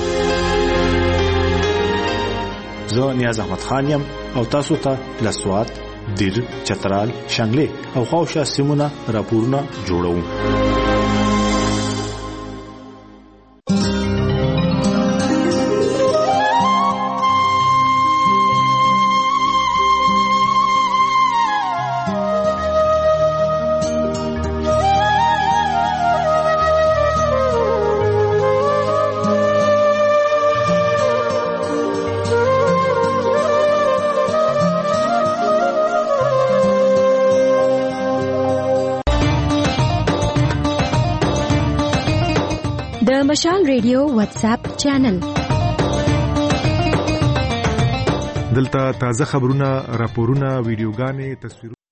زه نیاز احمد خان یم او تاسو ته لسوات، دیر، چترال، شنگله او خواوشا سیمونه راپورونه جوړوم. مشال ریډیو واتس اپ چینل دلته تازه خبرونه، راپورونه، ویډیوګانې، تصویرونه